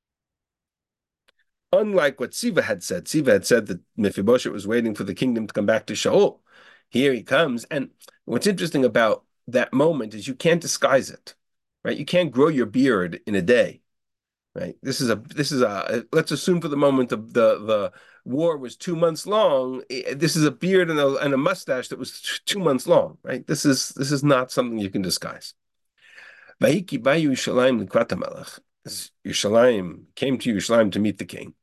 A: Unlike what Tziva had said that Mephibosheth was waiting for the kingdom to come back to Shaul. Here he comes, and what's interesting about that moment is you can't disguise it, right? You can't grow your beard in a day, right? This is a. Let's assume for the moment of the war was 2 months long. This is a beard and a mustache that was 2 months long, right? This is not something you can disguise. Yerushalayim came to Yerushalayim to meet the king.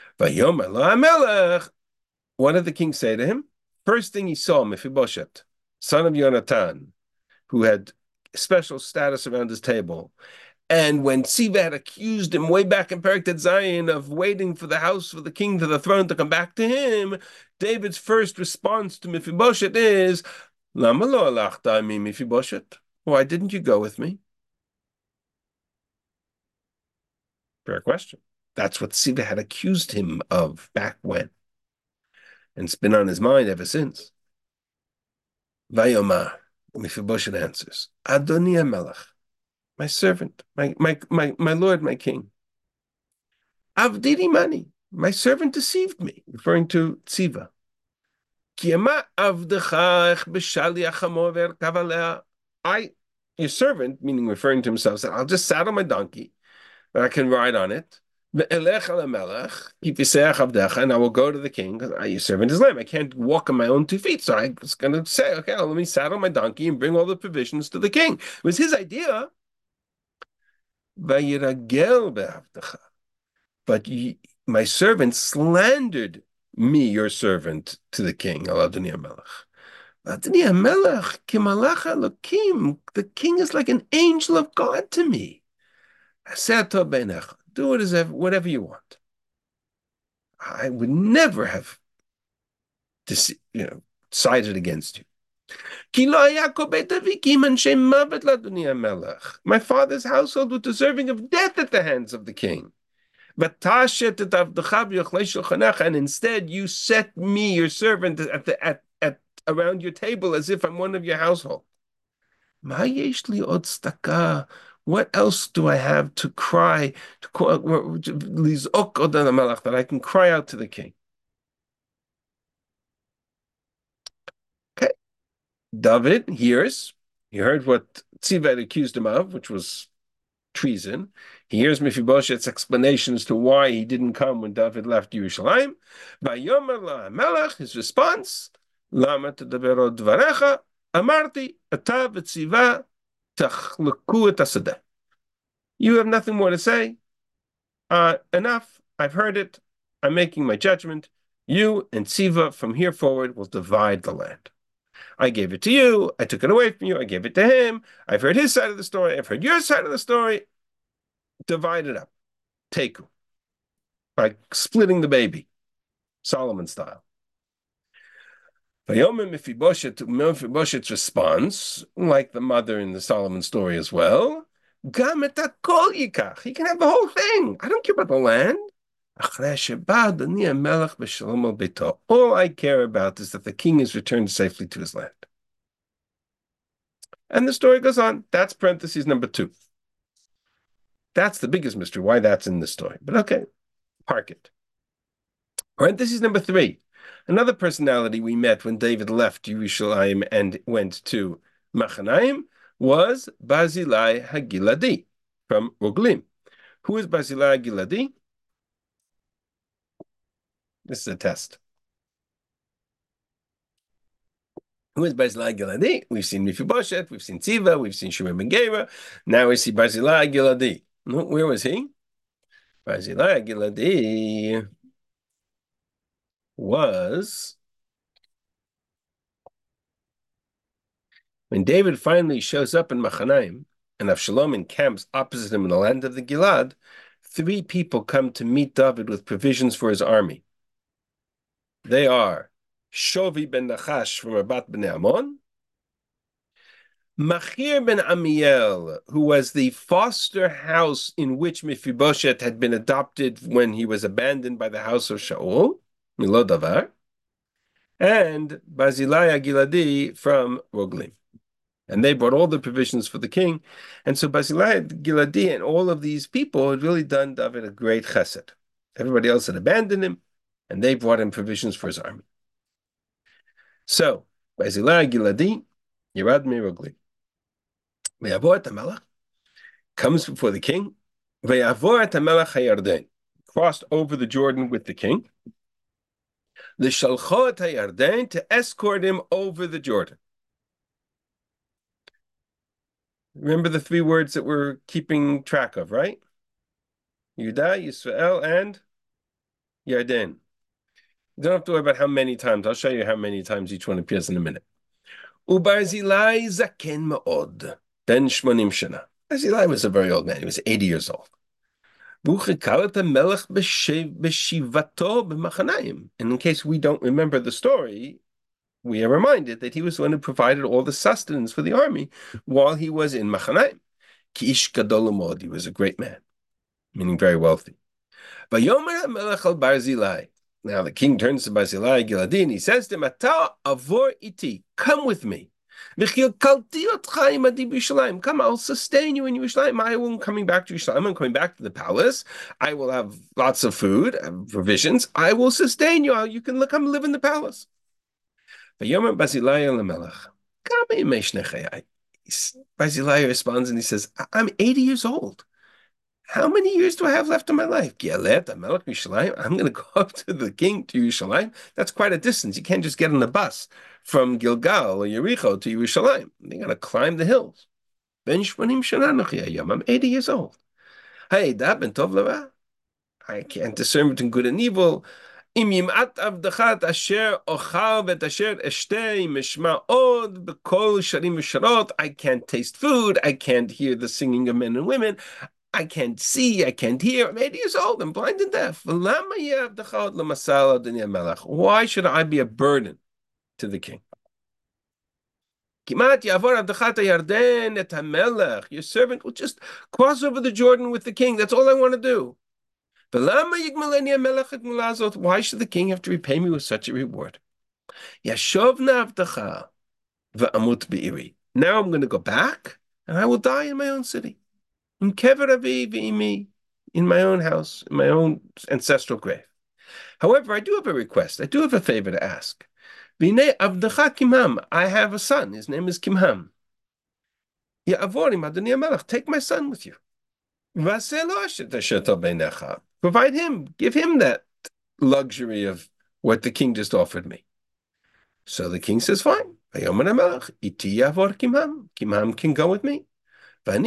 A: What did the king say to him? First thing he saw, Mephibosheth, son of Yonatan, who had special status around his table. And when Siva had accused him way back in Perek Zion of waiting for the house for the king to the throne to come back to him, David's first response to Mephibosheth is, Lama lo alachta ami Mephibosheth? Why didn't you go with me? Fair question. That's what Siva had accused him of back when. And it's been on his mind ever since. Vayomar, Mephibosheth answers, Adoni HaMelech, my servant, my lord, my king. Avdidi mani, my servant deceived me, referring to Tziva. Your servant, meaning referring to himself, said, I'll just saddle my donkey, and I can ride on it. And I will go to the king, because your servant is lame. I can't walk on my own 2 feet. So I was going to say, okay, let me saddle my donkey and bring all the provisions to the king. It was his idea. But my servant slandered me, your servant, to the king. The king is like an angel of God to me. Do whatever you want. I would never have sided against you. My father's household was deserving of death at the hands of the king. And instead you set me, your servant, at around your table as if I'm one of your household. What else do I have to cry, that I can cry out to the king? Okay. David hears. He heard what Tziva had accused him of, which was treason. He hears Mephibosheth's explanation as to why he didn't come when David left Yerushalayim. Vayomer LaMelech, his response, Lama tedabero dvarecha, amarti, ata v'tziva tachleku et hasadeh. You have nothing more to say. Enough. I've heard it. I'm making my judgment. You and Tziva from here forward will divide the land. I gave it to you. I took it away from you. I gave it to him. I've heard his side of the story. I've heard your side of the story. Divide it up. Take like splitting the baby, Solomon style. Mephibosheth's response, like the mother in the Solomon story as well, he can have the whole thing. I don't care about the land. All I care about is that the king is returned safely to his land. And the story goes on. That's parentheses number 2. That's the biggest mystery, why that's in the story. But okay, park it. Parentheses number 3. Another personality we met when David left Yerushalayim and went to Machanaim was Barzillai Hagiladi from Roglim. Who is Barzillai Hagiladi? This is a test. Who is Barzillai Hagiladi? We've seen Mephibosheth, we've seen Tziva, we've seen Shimei ben Gera. Now we see Barzillai Hagiladi. Where was he? Barzillai Hagiladi was when David finally shows up in Machanaim and Avshalom encamps opposite him in the land of the Gilad. 3 people come to meet David with provisions for his army. They are Shovi ben Nachash from Rabat ben Ammon, Machir ben Amiel, who was the foster house in which Mephibosheth had been adopted when he was abandoned by the house of Shaul, Milo Davar, and Barzillai Hagiladi from Roglim. And they brought all the provisions for the king. And so Barzillai Hagiladi and all of these people had really done David a great chesed. Everybody else had abandoned him, and they brought him provisions for his army. So, Barzillai Hagiladi, Yerad Miroglim. Ve'yavor et HaMelech, comes before the king. Ve'yavor et HaMelech HaYarden, crossed over the Jordan with the king. L'shalchot hayarden, to escort him over the Jordan. Remember the three words that we're keeping track of, right? Yudah, Yisrael, and Yarden. You don't have to worry about how many times. I'll show you how many times each one appears in a minute. Ubarzilai zaken ma'od, ben shmonim shana. Barzilai was a very old man. He was 80 years old. And in case we don't remember the story, we are reminded that he was the one who provided all the sustenance for the army while he was in Machanaim. Ki ish gadol umod, he was a great man, meaning very wealthy. Vayomer HaMelech al Barzilai. Now the king turns to Barzilai Giladi and he says to him, Ata avor iti, come with me. Come, I'll sustain you in Yerushalayim. I will coming back to Yerushalayim. I'm coming back to the palace. I will have lots of food, provisions. I will sustain you. You can come live in the palace. Barzilai responds and he says, I'm 80 years old. How many years do I have left in my life? I'm going to go up to the king to Yerushalayim. That's quite a distance. You can't just get on a bus from Gilgal or Yericho to Yerushalayim. They got to climb the hills. I'm 80 years old. I can't discern between good and evil. I can't taste food. I can't hear the singing of men and women. I can't see, I can't hear. I'm 80 years old, I'm blind and deaf. Why should I be a burden to the king? Your servant will just cross over the Jordan with the king. That's all I want to do. Why should the king have to repay me with such a reward? Now I'm going to go back and I will die in my own city. In my own house, in my own ancestral grave. However, I do have a request. I do have a favor to ask. I have a son. His name is Kimham. Take my son with you. Provide him, give him that luxury of what the king just offered me. So the king says, fine. Kimham can go with me. I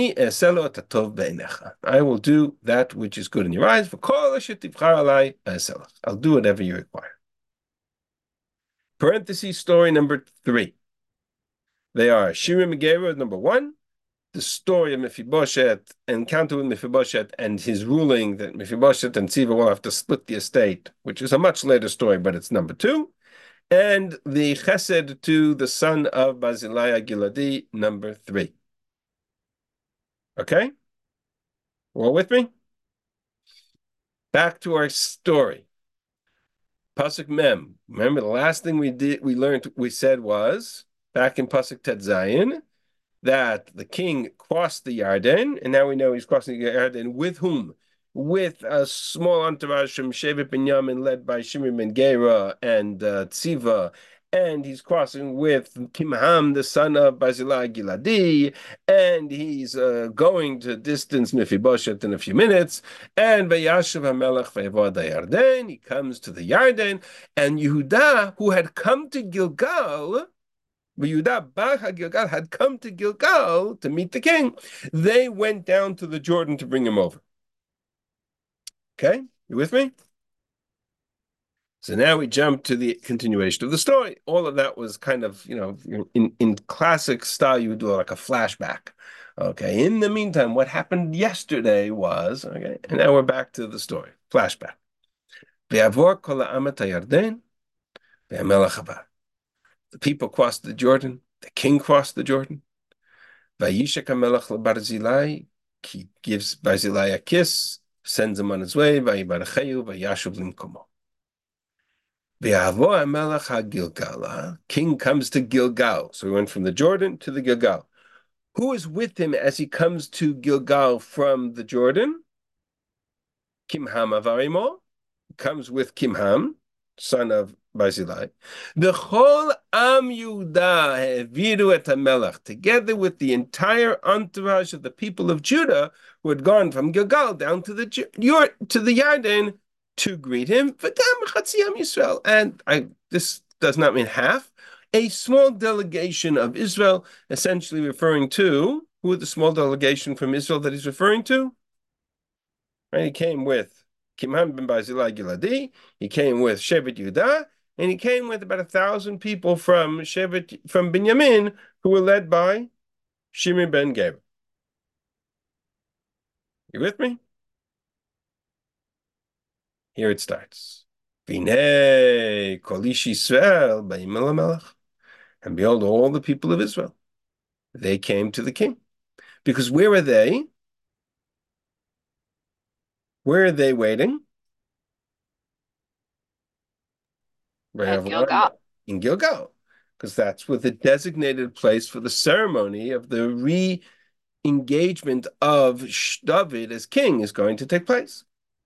A: will do that which is good in your eyes. I'll do whatever you require. Parentheses, story number 3. They are Shira Megera, number 1, the story of Mephibosheth, encounter with Mephibosheth, and his ruling that Mephibosheth and Ziva will have to split the estate, which is a much later story, but it's number 2. And the Chesed to the son of Barzilai Giladi, number 3. Okay? All with me? Back to our story. Pasuk Mem. Remember the last thing we said was, back in Pasuk Tet Zayin, that the king crossed the Yarden, and now we know he's crossing the Yarden with whom? With a small entourage from Shevet Binyamin led by Shimon ben Gera and Tziva, and he's crossing with Kimham, the son of Barzilai Giladi, and he's going to distance Mephibosheth in a few minutes, and Vayashav HaMelech Vayavad HaYarden, he comes to the Yarden, and Yehuda, who had come to Gilgal, Yehuda Bar HaGilgal had come to Gilgal to meet the king, they went down to the Jordan to bring him over. Okay, you with me? So now we jump to the continuation of the story. All of that was kind of, in classic style, you would do like a flashback. Okay, in the meantime, what happened yesterday was, okay, and now we're back to the story. Flashback. The people crossed the Jordan. The king crossed the Jordan. Vayishak HaMelech LeBarzilai, he gives Barzilai a kiss, sends him on his way. Vayibarechehu vayashuv limkomo. King comes to Gilgal. So we went from the Jordan to the Gilgal. Who is with him as he comes to Gilgal from the Jordan? Kimham Avarimo comes with Kimham, son of Barzilai. The whole Am Yehuda Heviru et HaMelech, together with the entire entourage of the people of Judah who had gone from Gilgal down to the Yarden to greet him. And this does not mean half. A small delegation of Israel, essentially referring to who the small delegation from Israel that he's referring to? Right, he came with Kimham ben Barzillai Giladi, he came with Shevet Yehuda, and he came with about 1,000 people from Binyamin who were led by Shimei ben Gera. You with me? Here it starts. Vinei kol ish Yisrael ba'im el hamelech. And behold, all the people of Israel, they came to the king. Because where are they? Where are they waiting?
B: At Gilgal.
A: In Gilgal. Because that's where the designated place for the ceremony of the re-engagement of David as king is going to take place.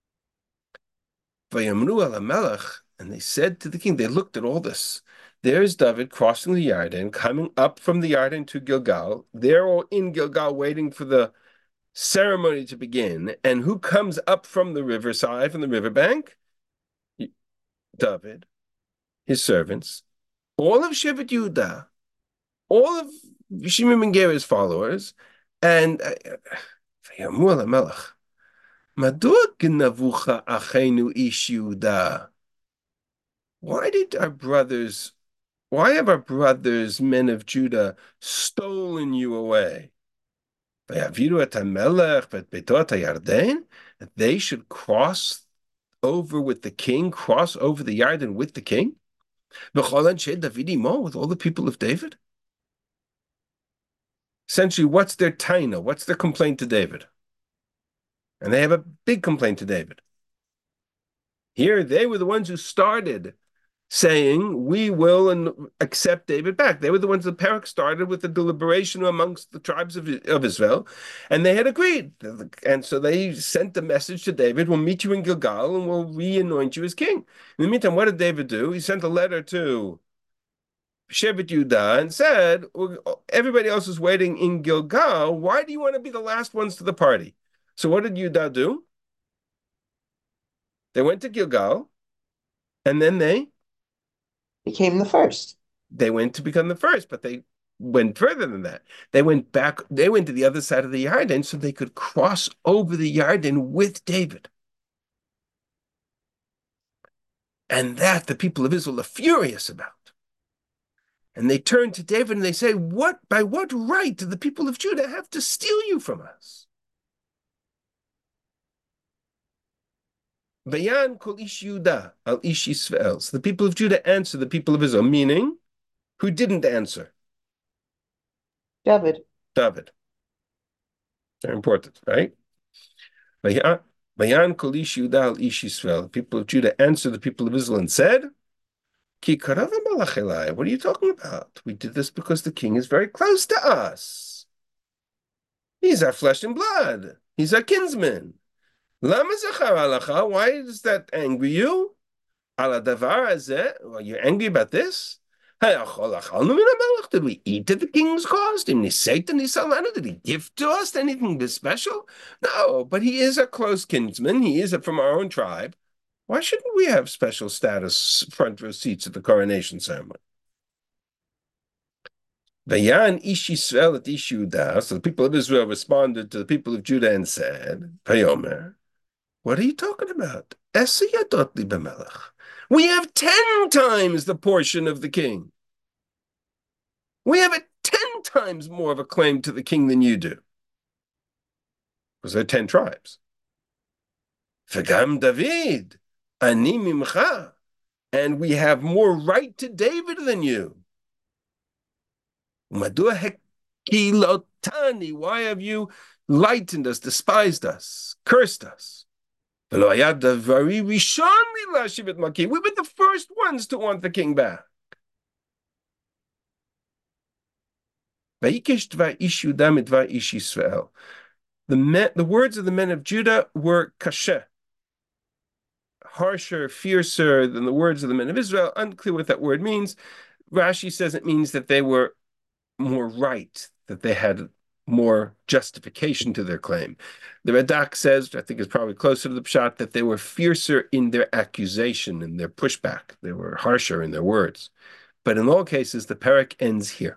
A: Vayamru al Melech, and they said to the king, they looked at all this. There's David crossing the Yarden, coming up from the Yarden to Gilgal. They're all in Gilgal waiting for the ceremony to begin. And who comes up from the riverside, from the riverbank? David, his servants, all of Shevet Yehuda, all of Shimei ben Gera's followers, and Vayamru al Melech. Madua gnavucha achenu ish Yehuda. Why have our brothers, men of Judah, stolen you away? That they should cross over with the king, cross over the Yarden with the king? With all the people of David? Essentially, what's their taina? What's their complaint to David? And they have a big complaint to David. Here, they were the ones who started saying, we will accept David back. They were the ones that Perek started with the deliberation amongst the tribes of Israel, and they had agreed. And so they sent a message to David, we'll meet you in Gilgal, and we'll re-anoint you as king. In the meantime, what did David do? He sent a letter to Shevet Yehuda and said, everybody else is waiting in Gilgal. Why do you want to be the last ones to the party? So what did Yehuda do? They went to Gilgal, and then they
C: Became the first.
A: They went to become the first, but they went further than that. They went back, they went to the other side of the Yarden so they could cross over the Yarden with David. And that the people of Israel are furious about. And they turn to David and they say, by what right do the people of Judah have to steal you from us? Vayan kol ish Yehuda al ish Yisrael. So the people of Judah answer the people of Israel, meaning, who didn't answer?
C: David.
A: David. Very important, right? Vayan kol ish Yehuda al ish Yisrael. The people of Judah answered the people of Israel and said, Ki karav hamelech elai. What are you talking about? We did this because the king is very close to us. He's our flesh and blood. He's our kinsman. Why does that anger you? Are you angry about this? Did we eat at the king's cost? Did he give to us anything special? No, but he is a close kinsman. He is from our own tribe. Why shouldn't we have special status, front row seats at the coronation ceremony? Vayan ish Yisrael et ish Yehuda. So the people of Israel responded to the people of Judah and said, Vayomer, what are you talking about? We have 10 times the portion of the king. We have 10 times more of a claim to the king than you do. Because there are 10 tribes. V'gam David, ani mimcha. And we have more right to David than you. Madua hekilotani. Why have you lightened us, despised us, cursed us? We were the first ones to want the king back. The words of the men of Judah were kasheh, harsher, fiercer than the words of the men of Israel. Unclear what that word means. Rashi says it means that they were more right, that they had more justification to their claim. The Radak says, which I think is probably closer to the Pshat, that they were fiercer in their accusation and their pushback. They were harsher in their words. But in all cases, the parak ends here.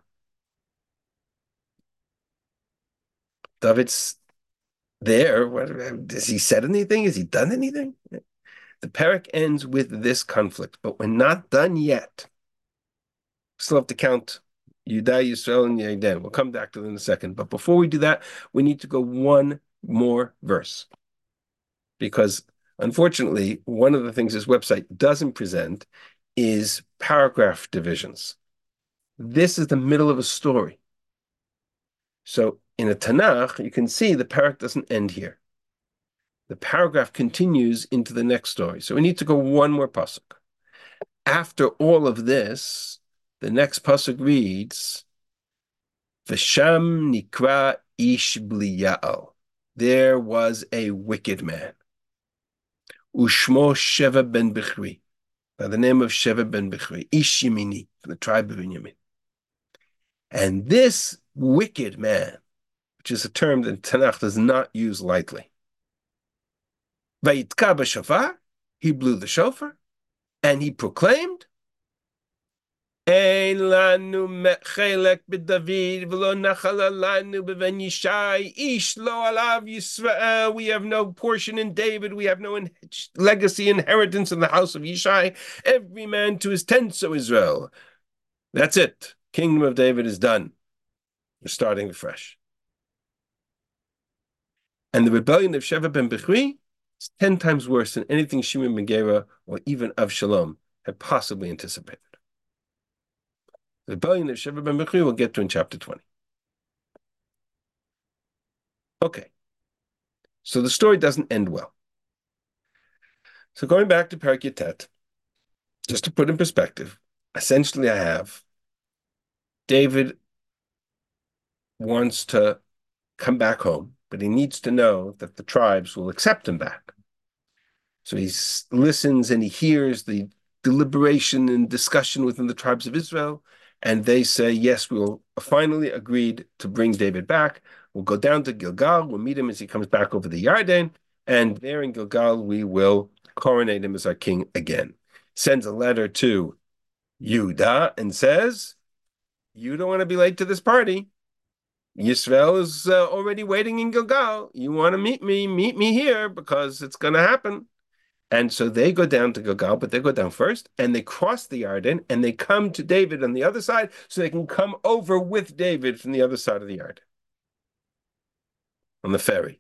A: David's there. Has he said anything? Has he done anything? The parak ends with this conflict, but we're not done yet. Still have to count Yudah, Yisrael, and Yaden. We'll come back to them in a second. But before we do that, we need to go one more verse. Because unfortunately, one of the things this website doesn't present is paragraph divisions. This is the middle of a story. So in a Tanakh, you can see the parak doesn't end here. The paragraph continues into the next story. So we need to go one more pasuk. After all of this, the next pasuk reads, V'sham nikra ish bliya'al. There was a wicked man. Ushmo Sheva ben Bichri, by the name of Sheva ben Bichri, Ish Yemini, from the tribe of Binyamin. And this wicked man, which is a term that Tanakh does not use lightly, Vayitka b'shofar, he blew the shofar, and he proclaimed, Ein lanu chelek b'David v'lo nachala lanu b'ben Yishai ish lo alav Yisrael. We have no portion in David. We have no legacy inheritance in the house of Yishai. Every man to his tent, so Israel. That's it. Kingdom of David is done. We're starting afresh. And the rebellion of Sheva ben Bichri is 10 times worse than anything Shimon ben Gera or even Avshalom had possibly anticipated. The rebellion of Sheva ben Bichri we'll get to in chapter 20. Okay. So the story doesn't end well. So going back to Perek Yatet, just to put in perspective, essentially I have David wants to come back home, but he needs to know that the tribes will accept him back. So he listens and he hears the deliberation and discussion within the tribes of Israel, and they say, yes, we'll finally agreed to bring David back. We'll go down to Gilgal. We'll meet him as he comes back over the Yarden, and there in Gilgal, we will coronate him as our king again. Sends a letter to Yehuda and says, you don't want to be late to this party. Yisrael is already waiting in Gilgal. You want to meet me here because it's going to happen. And so they go down to Gilgal, but they go down first, and they cross the Yarden, and they come to David on the other side, so they can come over with David from the other side of the Yarden, on the ferry.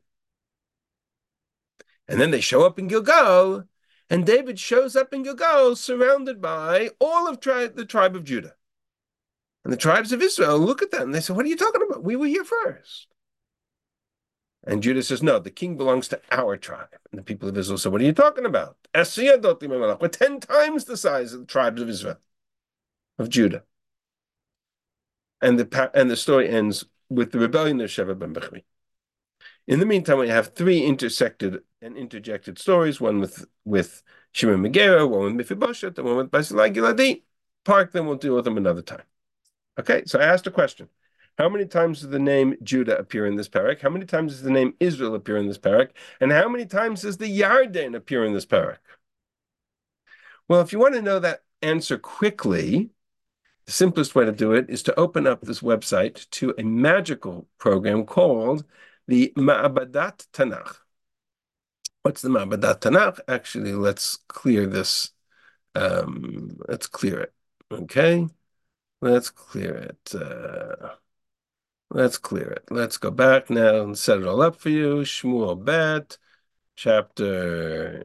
A: And then they show up in Gilgal, and David shows up in Gilgal surrounded by all of the tribe of Judah. And the tribes of Israel look at them, and they say, what are you talking about? We were here first. And Judah says, no, the king belongs to our tribe. And the people of Israel say, what are you talking about? We're 10 times the size of the tribes of Israel, of Judah. And the story ends with the rebellion of Sheva ben Bichri. In the meantime, we have 3 intersected and interjected stories, one with Shimon ben Gera, one with Mephibosheth, and one with Barzillai Giladi. Park them, we'll deal with them another time. Okay, so I asked a question. How many times does the name Judah appear in this parak? How many times does the name Israel appear in this parak? And how many times does the Yarden appear in this parak? Well, if you want to know that answer quickly, the simplest way to do it is to open up this website to a magical program called the Ma'abadat Tanakh. What's the Ma'abadat Tanakh? Actually, let's clear this. Let's clear it. Okay? Let's clear it. Let's clear it. Let's go back now and set it all up for you. Shmuel Bet, chapter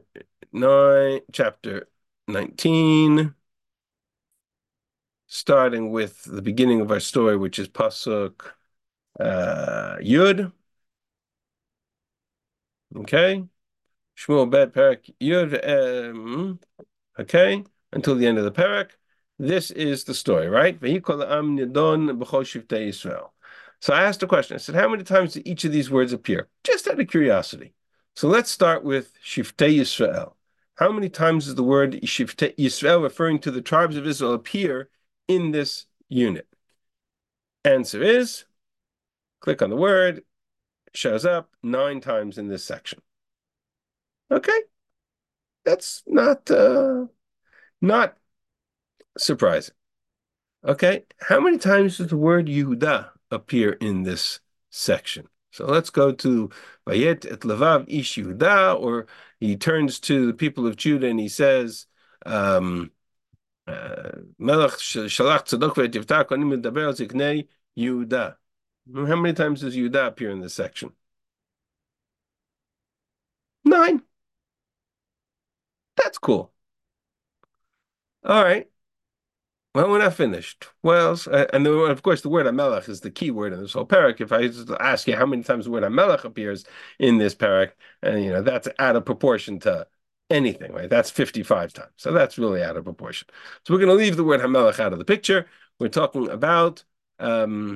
A: 19, starting with the beginning of our story, which is Pasuk Yud. Okay? Shmuel Bet, Parak Yud. Okay? Until the end of the Parak. This is the story, right? So I asked a question. I said, how many times do each of these words appear? Just out of curiosity. So let's start with Shiftei Yisrael. How many times does the word Shiftei Yisrael, referring to the tribes of Israel, appear in this unit? Answer is Click on the word, shows up 9 times in this section. Okay, that's not surprising. Okay, how many times does the word Yehuda appear in this section? So let's go to Vayet et Levav Ish Yehuda, or he turns to the people of Judah and he says, Melech Shalach Tzadok ve'et Yivta konim medaber al ziknei Yehuda. How many times does Yehuda appear in this section? 9. That's cool. All right. Well, we're not finished. Well, and then, of course, the word Amelech is the key word in this whole parak. If I just ask you how many times the word Amelech appears in this parak, and that's out of proportion to anything, right? That's 55 times. So that's really out of proportion. So we're going to leave the word Hamelech out of the picture. We're talking about Yisrael,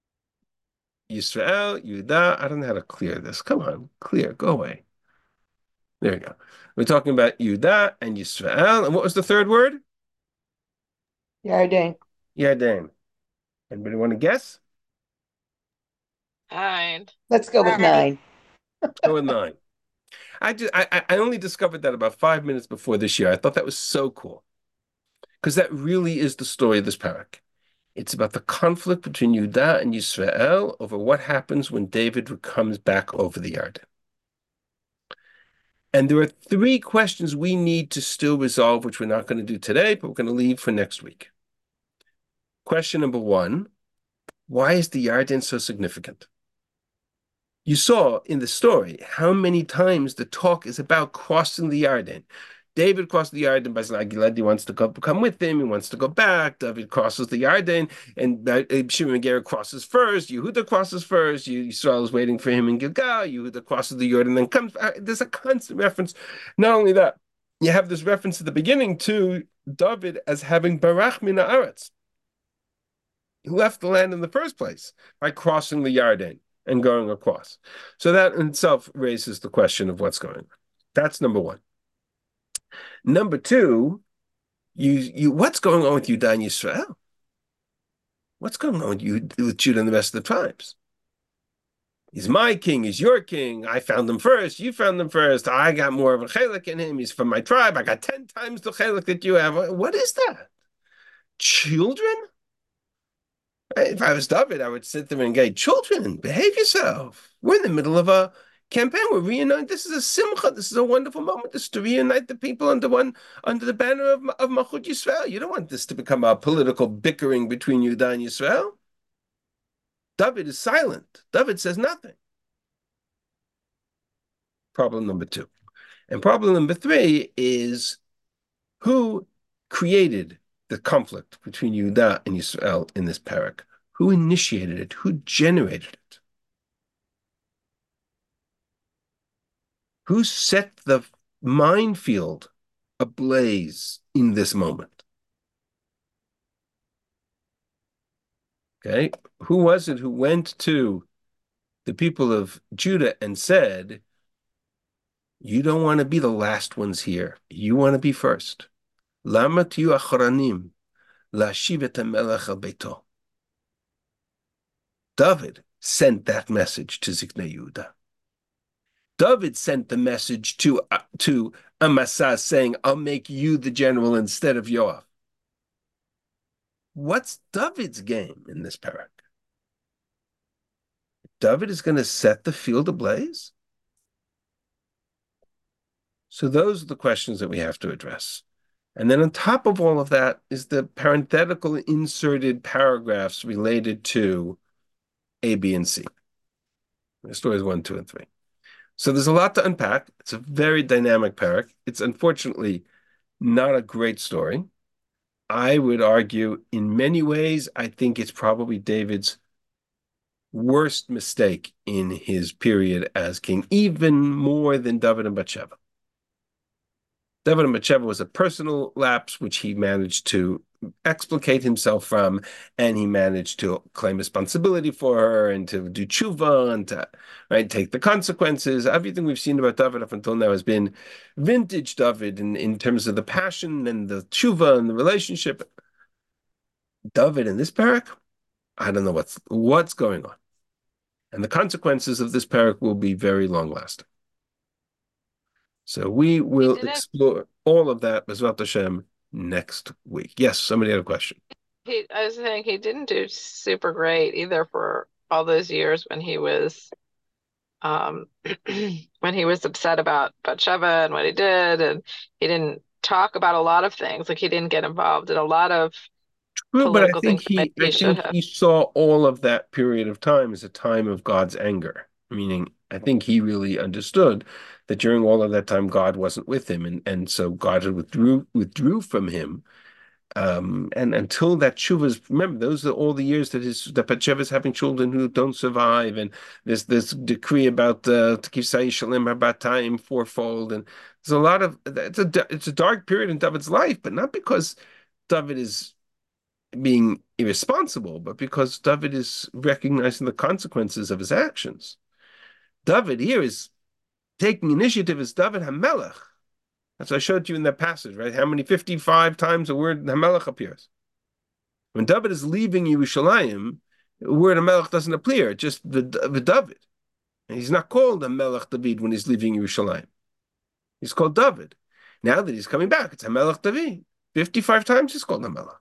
A: Yehuda. I don't know how to clear this. Come on, clear, go away. There you go. We're talking about Yehuda and Yisrael. And what was the third word?
C: Yarden.
A: Yarden. Anybody want to guess?
E: 9.
C: Let's go with 9.
A: Let's go with 9. I only discovered that about 5 minutes before this year. I thought that was so cool. Because that really is the story of this parak. It's about the conflict between Yehuda and Yisrael over what happens when David comes back over the Yarden. And there are 3 questions we need to still resolve, which we're not going to do today, but we're going to leave for next week. Question number 1, why is the Yarden so significant? You saw in the story how many times the talk is about crossing the Yarden. David crosses the Yarden, Barzillai Giladi wants to come with him, he wants to go back. David crosses the Yarden, and Shimon and Gera crosses first. Yehuda crosses first. Yisrael is waiting for him in Gilgal. Yehuda crosses the Yarden, then comes. There's a constant reference. Not only that, you have this reference at the beginning to David as having Barach min haaretz. He left the land in the first place by crossing the Yarden and going across. So that in itself raises the question of what's going on. That's number 1. Number 2, what's going on with Yehuda and Yisrael? What's going on with Judah and the rest of the tribes? He's my king, he's your king. I found him first, you found him first. I got more of a chelik in him. He's from my tribe. I got 10 times the chelik that you have. What is that? Children? If I was David, I would sit there and go, children, behave yourself. We're in the middle of a campaign. We're reuniting. This is a simcha. This is a wonderful moment. This is to reunite the people under the banner of Malchut Yisrael. You don't want this to become a political bickering between Yehuda and Yisrael. David is silent. David says nothing. Problem number 2. And problem number 3 is who created the conflict between Yehuda and Yisrael in this parak? Who initiated it? Who generated it? Who set the minefield ablaze in this moment? Okay, who was it who went to the people of Judah and said, you don't want to be the last ones here. You want to be first. Lama tiyu acharanim lashiv et hamelech al beito. David sent that message to Ziknei Yehuda. David sent the message to Amasa saying, I'll make you the general instead of Yoav. What's David's game in this parak? David is going to set the field ablaze? So those are the questions that we have to address. And then on top of all of that is the parenthetical inserted paragraphs related to A, B, and C. Stories 1, 2, and 3. So there's a lot to unpack. It's a very dynamic parak. It's unfortunately not a great story. I would argue in many ways, I think it's probably David's worst mistake in his period as king, even more than David and Bathsheba. David and Bathsheba was a personal lapse, which he managed to explicate himself from, and he managed to claim responsibility for her and to do tshuva and to take the consequences. Everything we've seen about David up until now has been vintage David in terms of the passion and the tshuva and the relationship. David in this parak, I don't know what's going on. And the consequences of this parak will be very long-lasting. So we will explore all of that, B'ezrat Hashem, next week. Yes, somebody had a question.
B: I was saying he didn't do super great either for all those years when he was when he was upset about Bathsheba and what he did, and he didn't talk about a lot of things. Like he didn't get involved in a lot of
A: True, but I
B: political
A: think
B: things that maybe he should have.
A: he saw all of that period of time as a time of God's anger. Meaning, I think he really understood that during all of that time, God wasn't with him, and so God had withdrew from him. And until that tshuva's, remember, those are all the years that Bathsheba's having children who don't survive, and there's this decree about T'kisai Shalem Habatayim fourfold, and there's a lot of it's a dark period in David's life, but not because David is being irresponsible, but because David is recognizing the consequences of his actions. David here is taking initiative as David HaMelech. That's what I showed you in that passage, right? How many 55 times the word HaMelech appears. When David is leaving Yerushalayim, the word HaMelech doesn't appear, just the David. And he's not called HaMelech David when he's leaving Yerushalayim. He's called David. Now that he's coming back, it's HaMelech David. 55 times he's called HaMelech.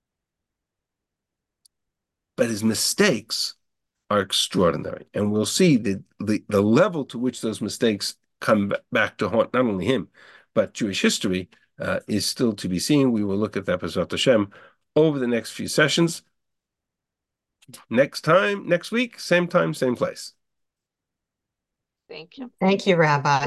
A: But his mistakes are extraordinary. And we'll see the level to which those mistakes come back to haunt not only him, but Jewish history is still to be seen. We will look at that, B'ezrat Hashem, over the next few sessions. Next week, same time, same place.
B: Thank you.
C: Thank you, Rabbi.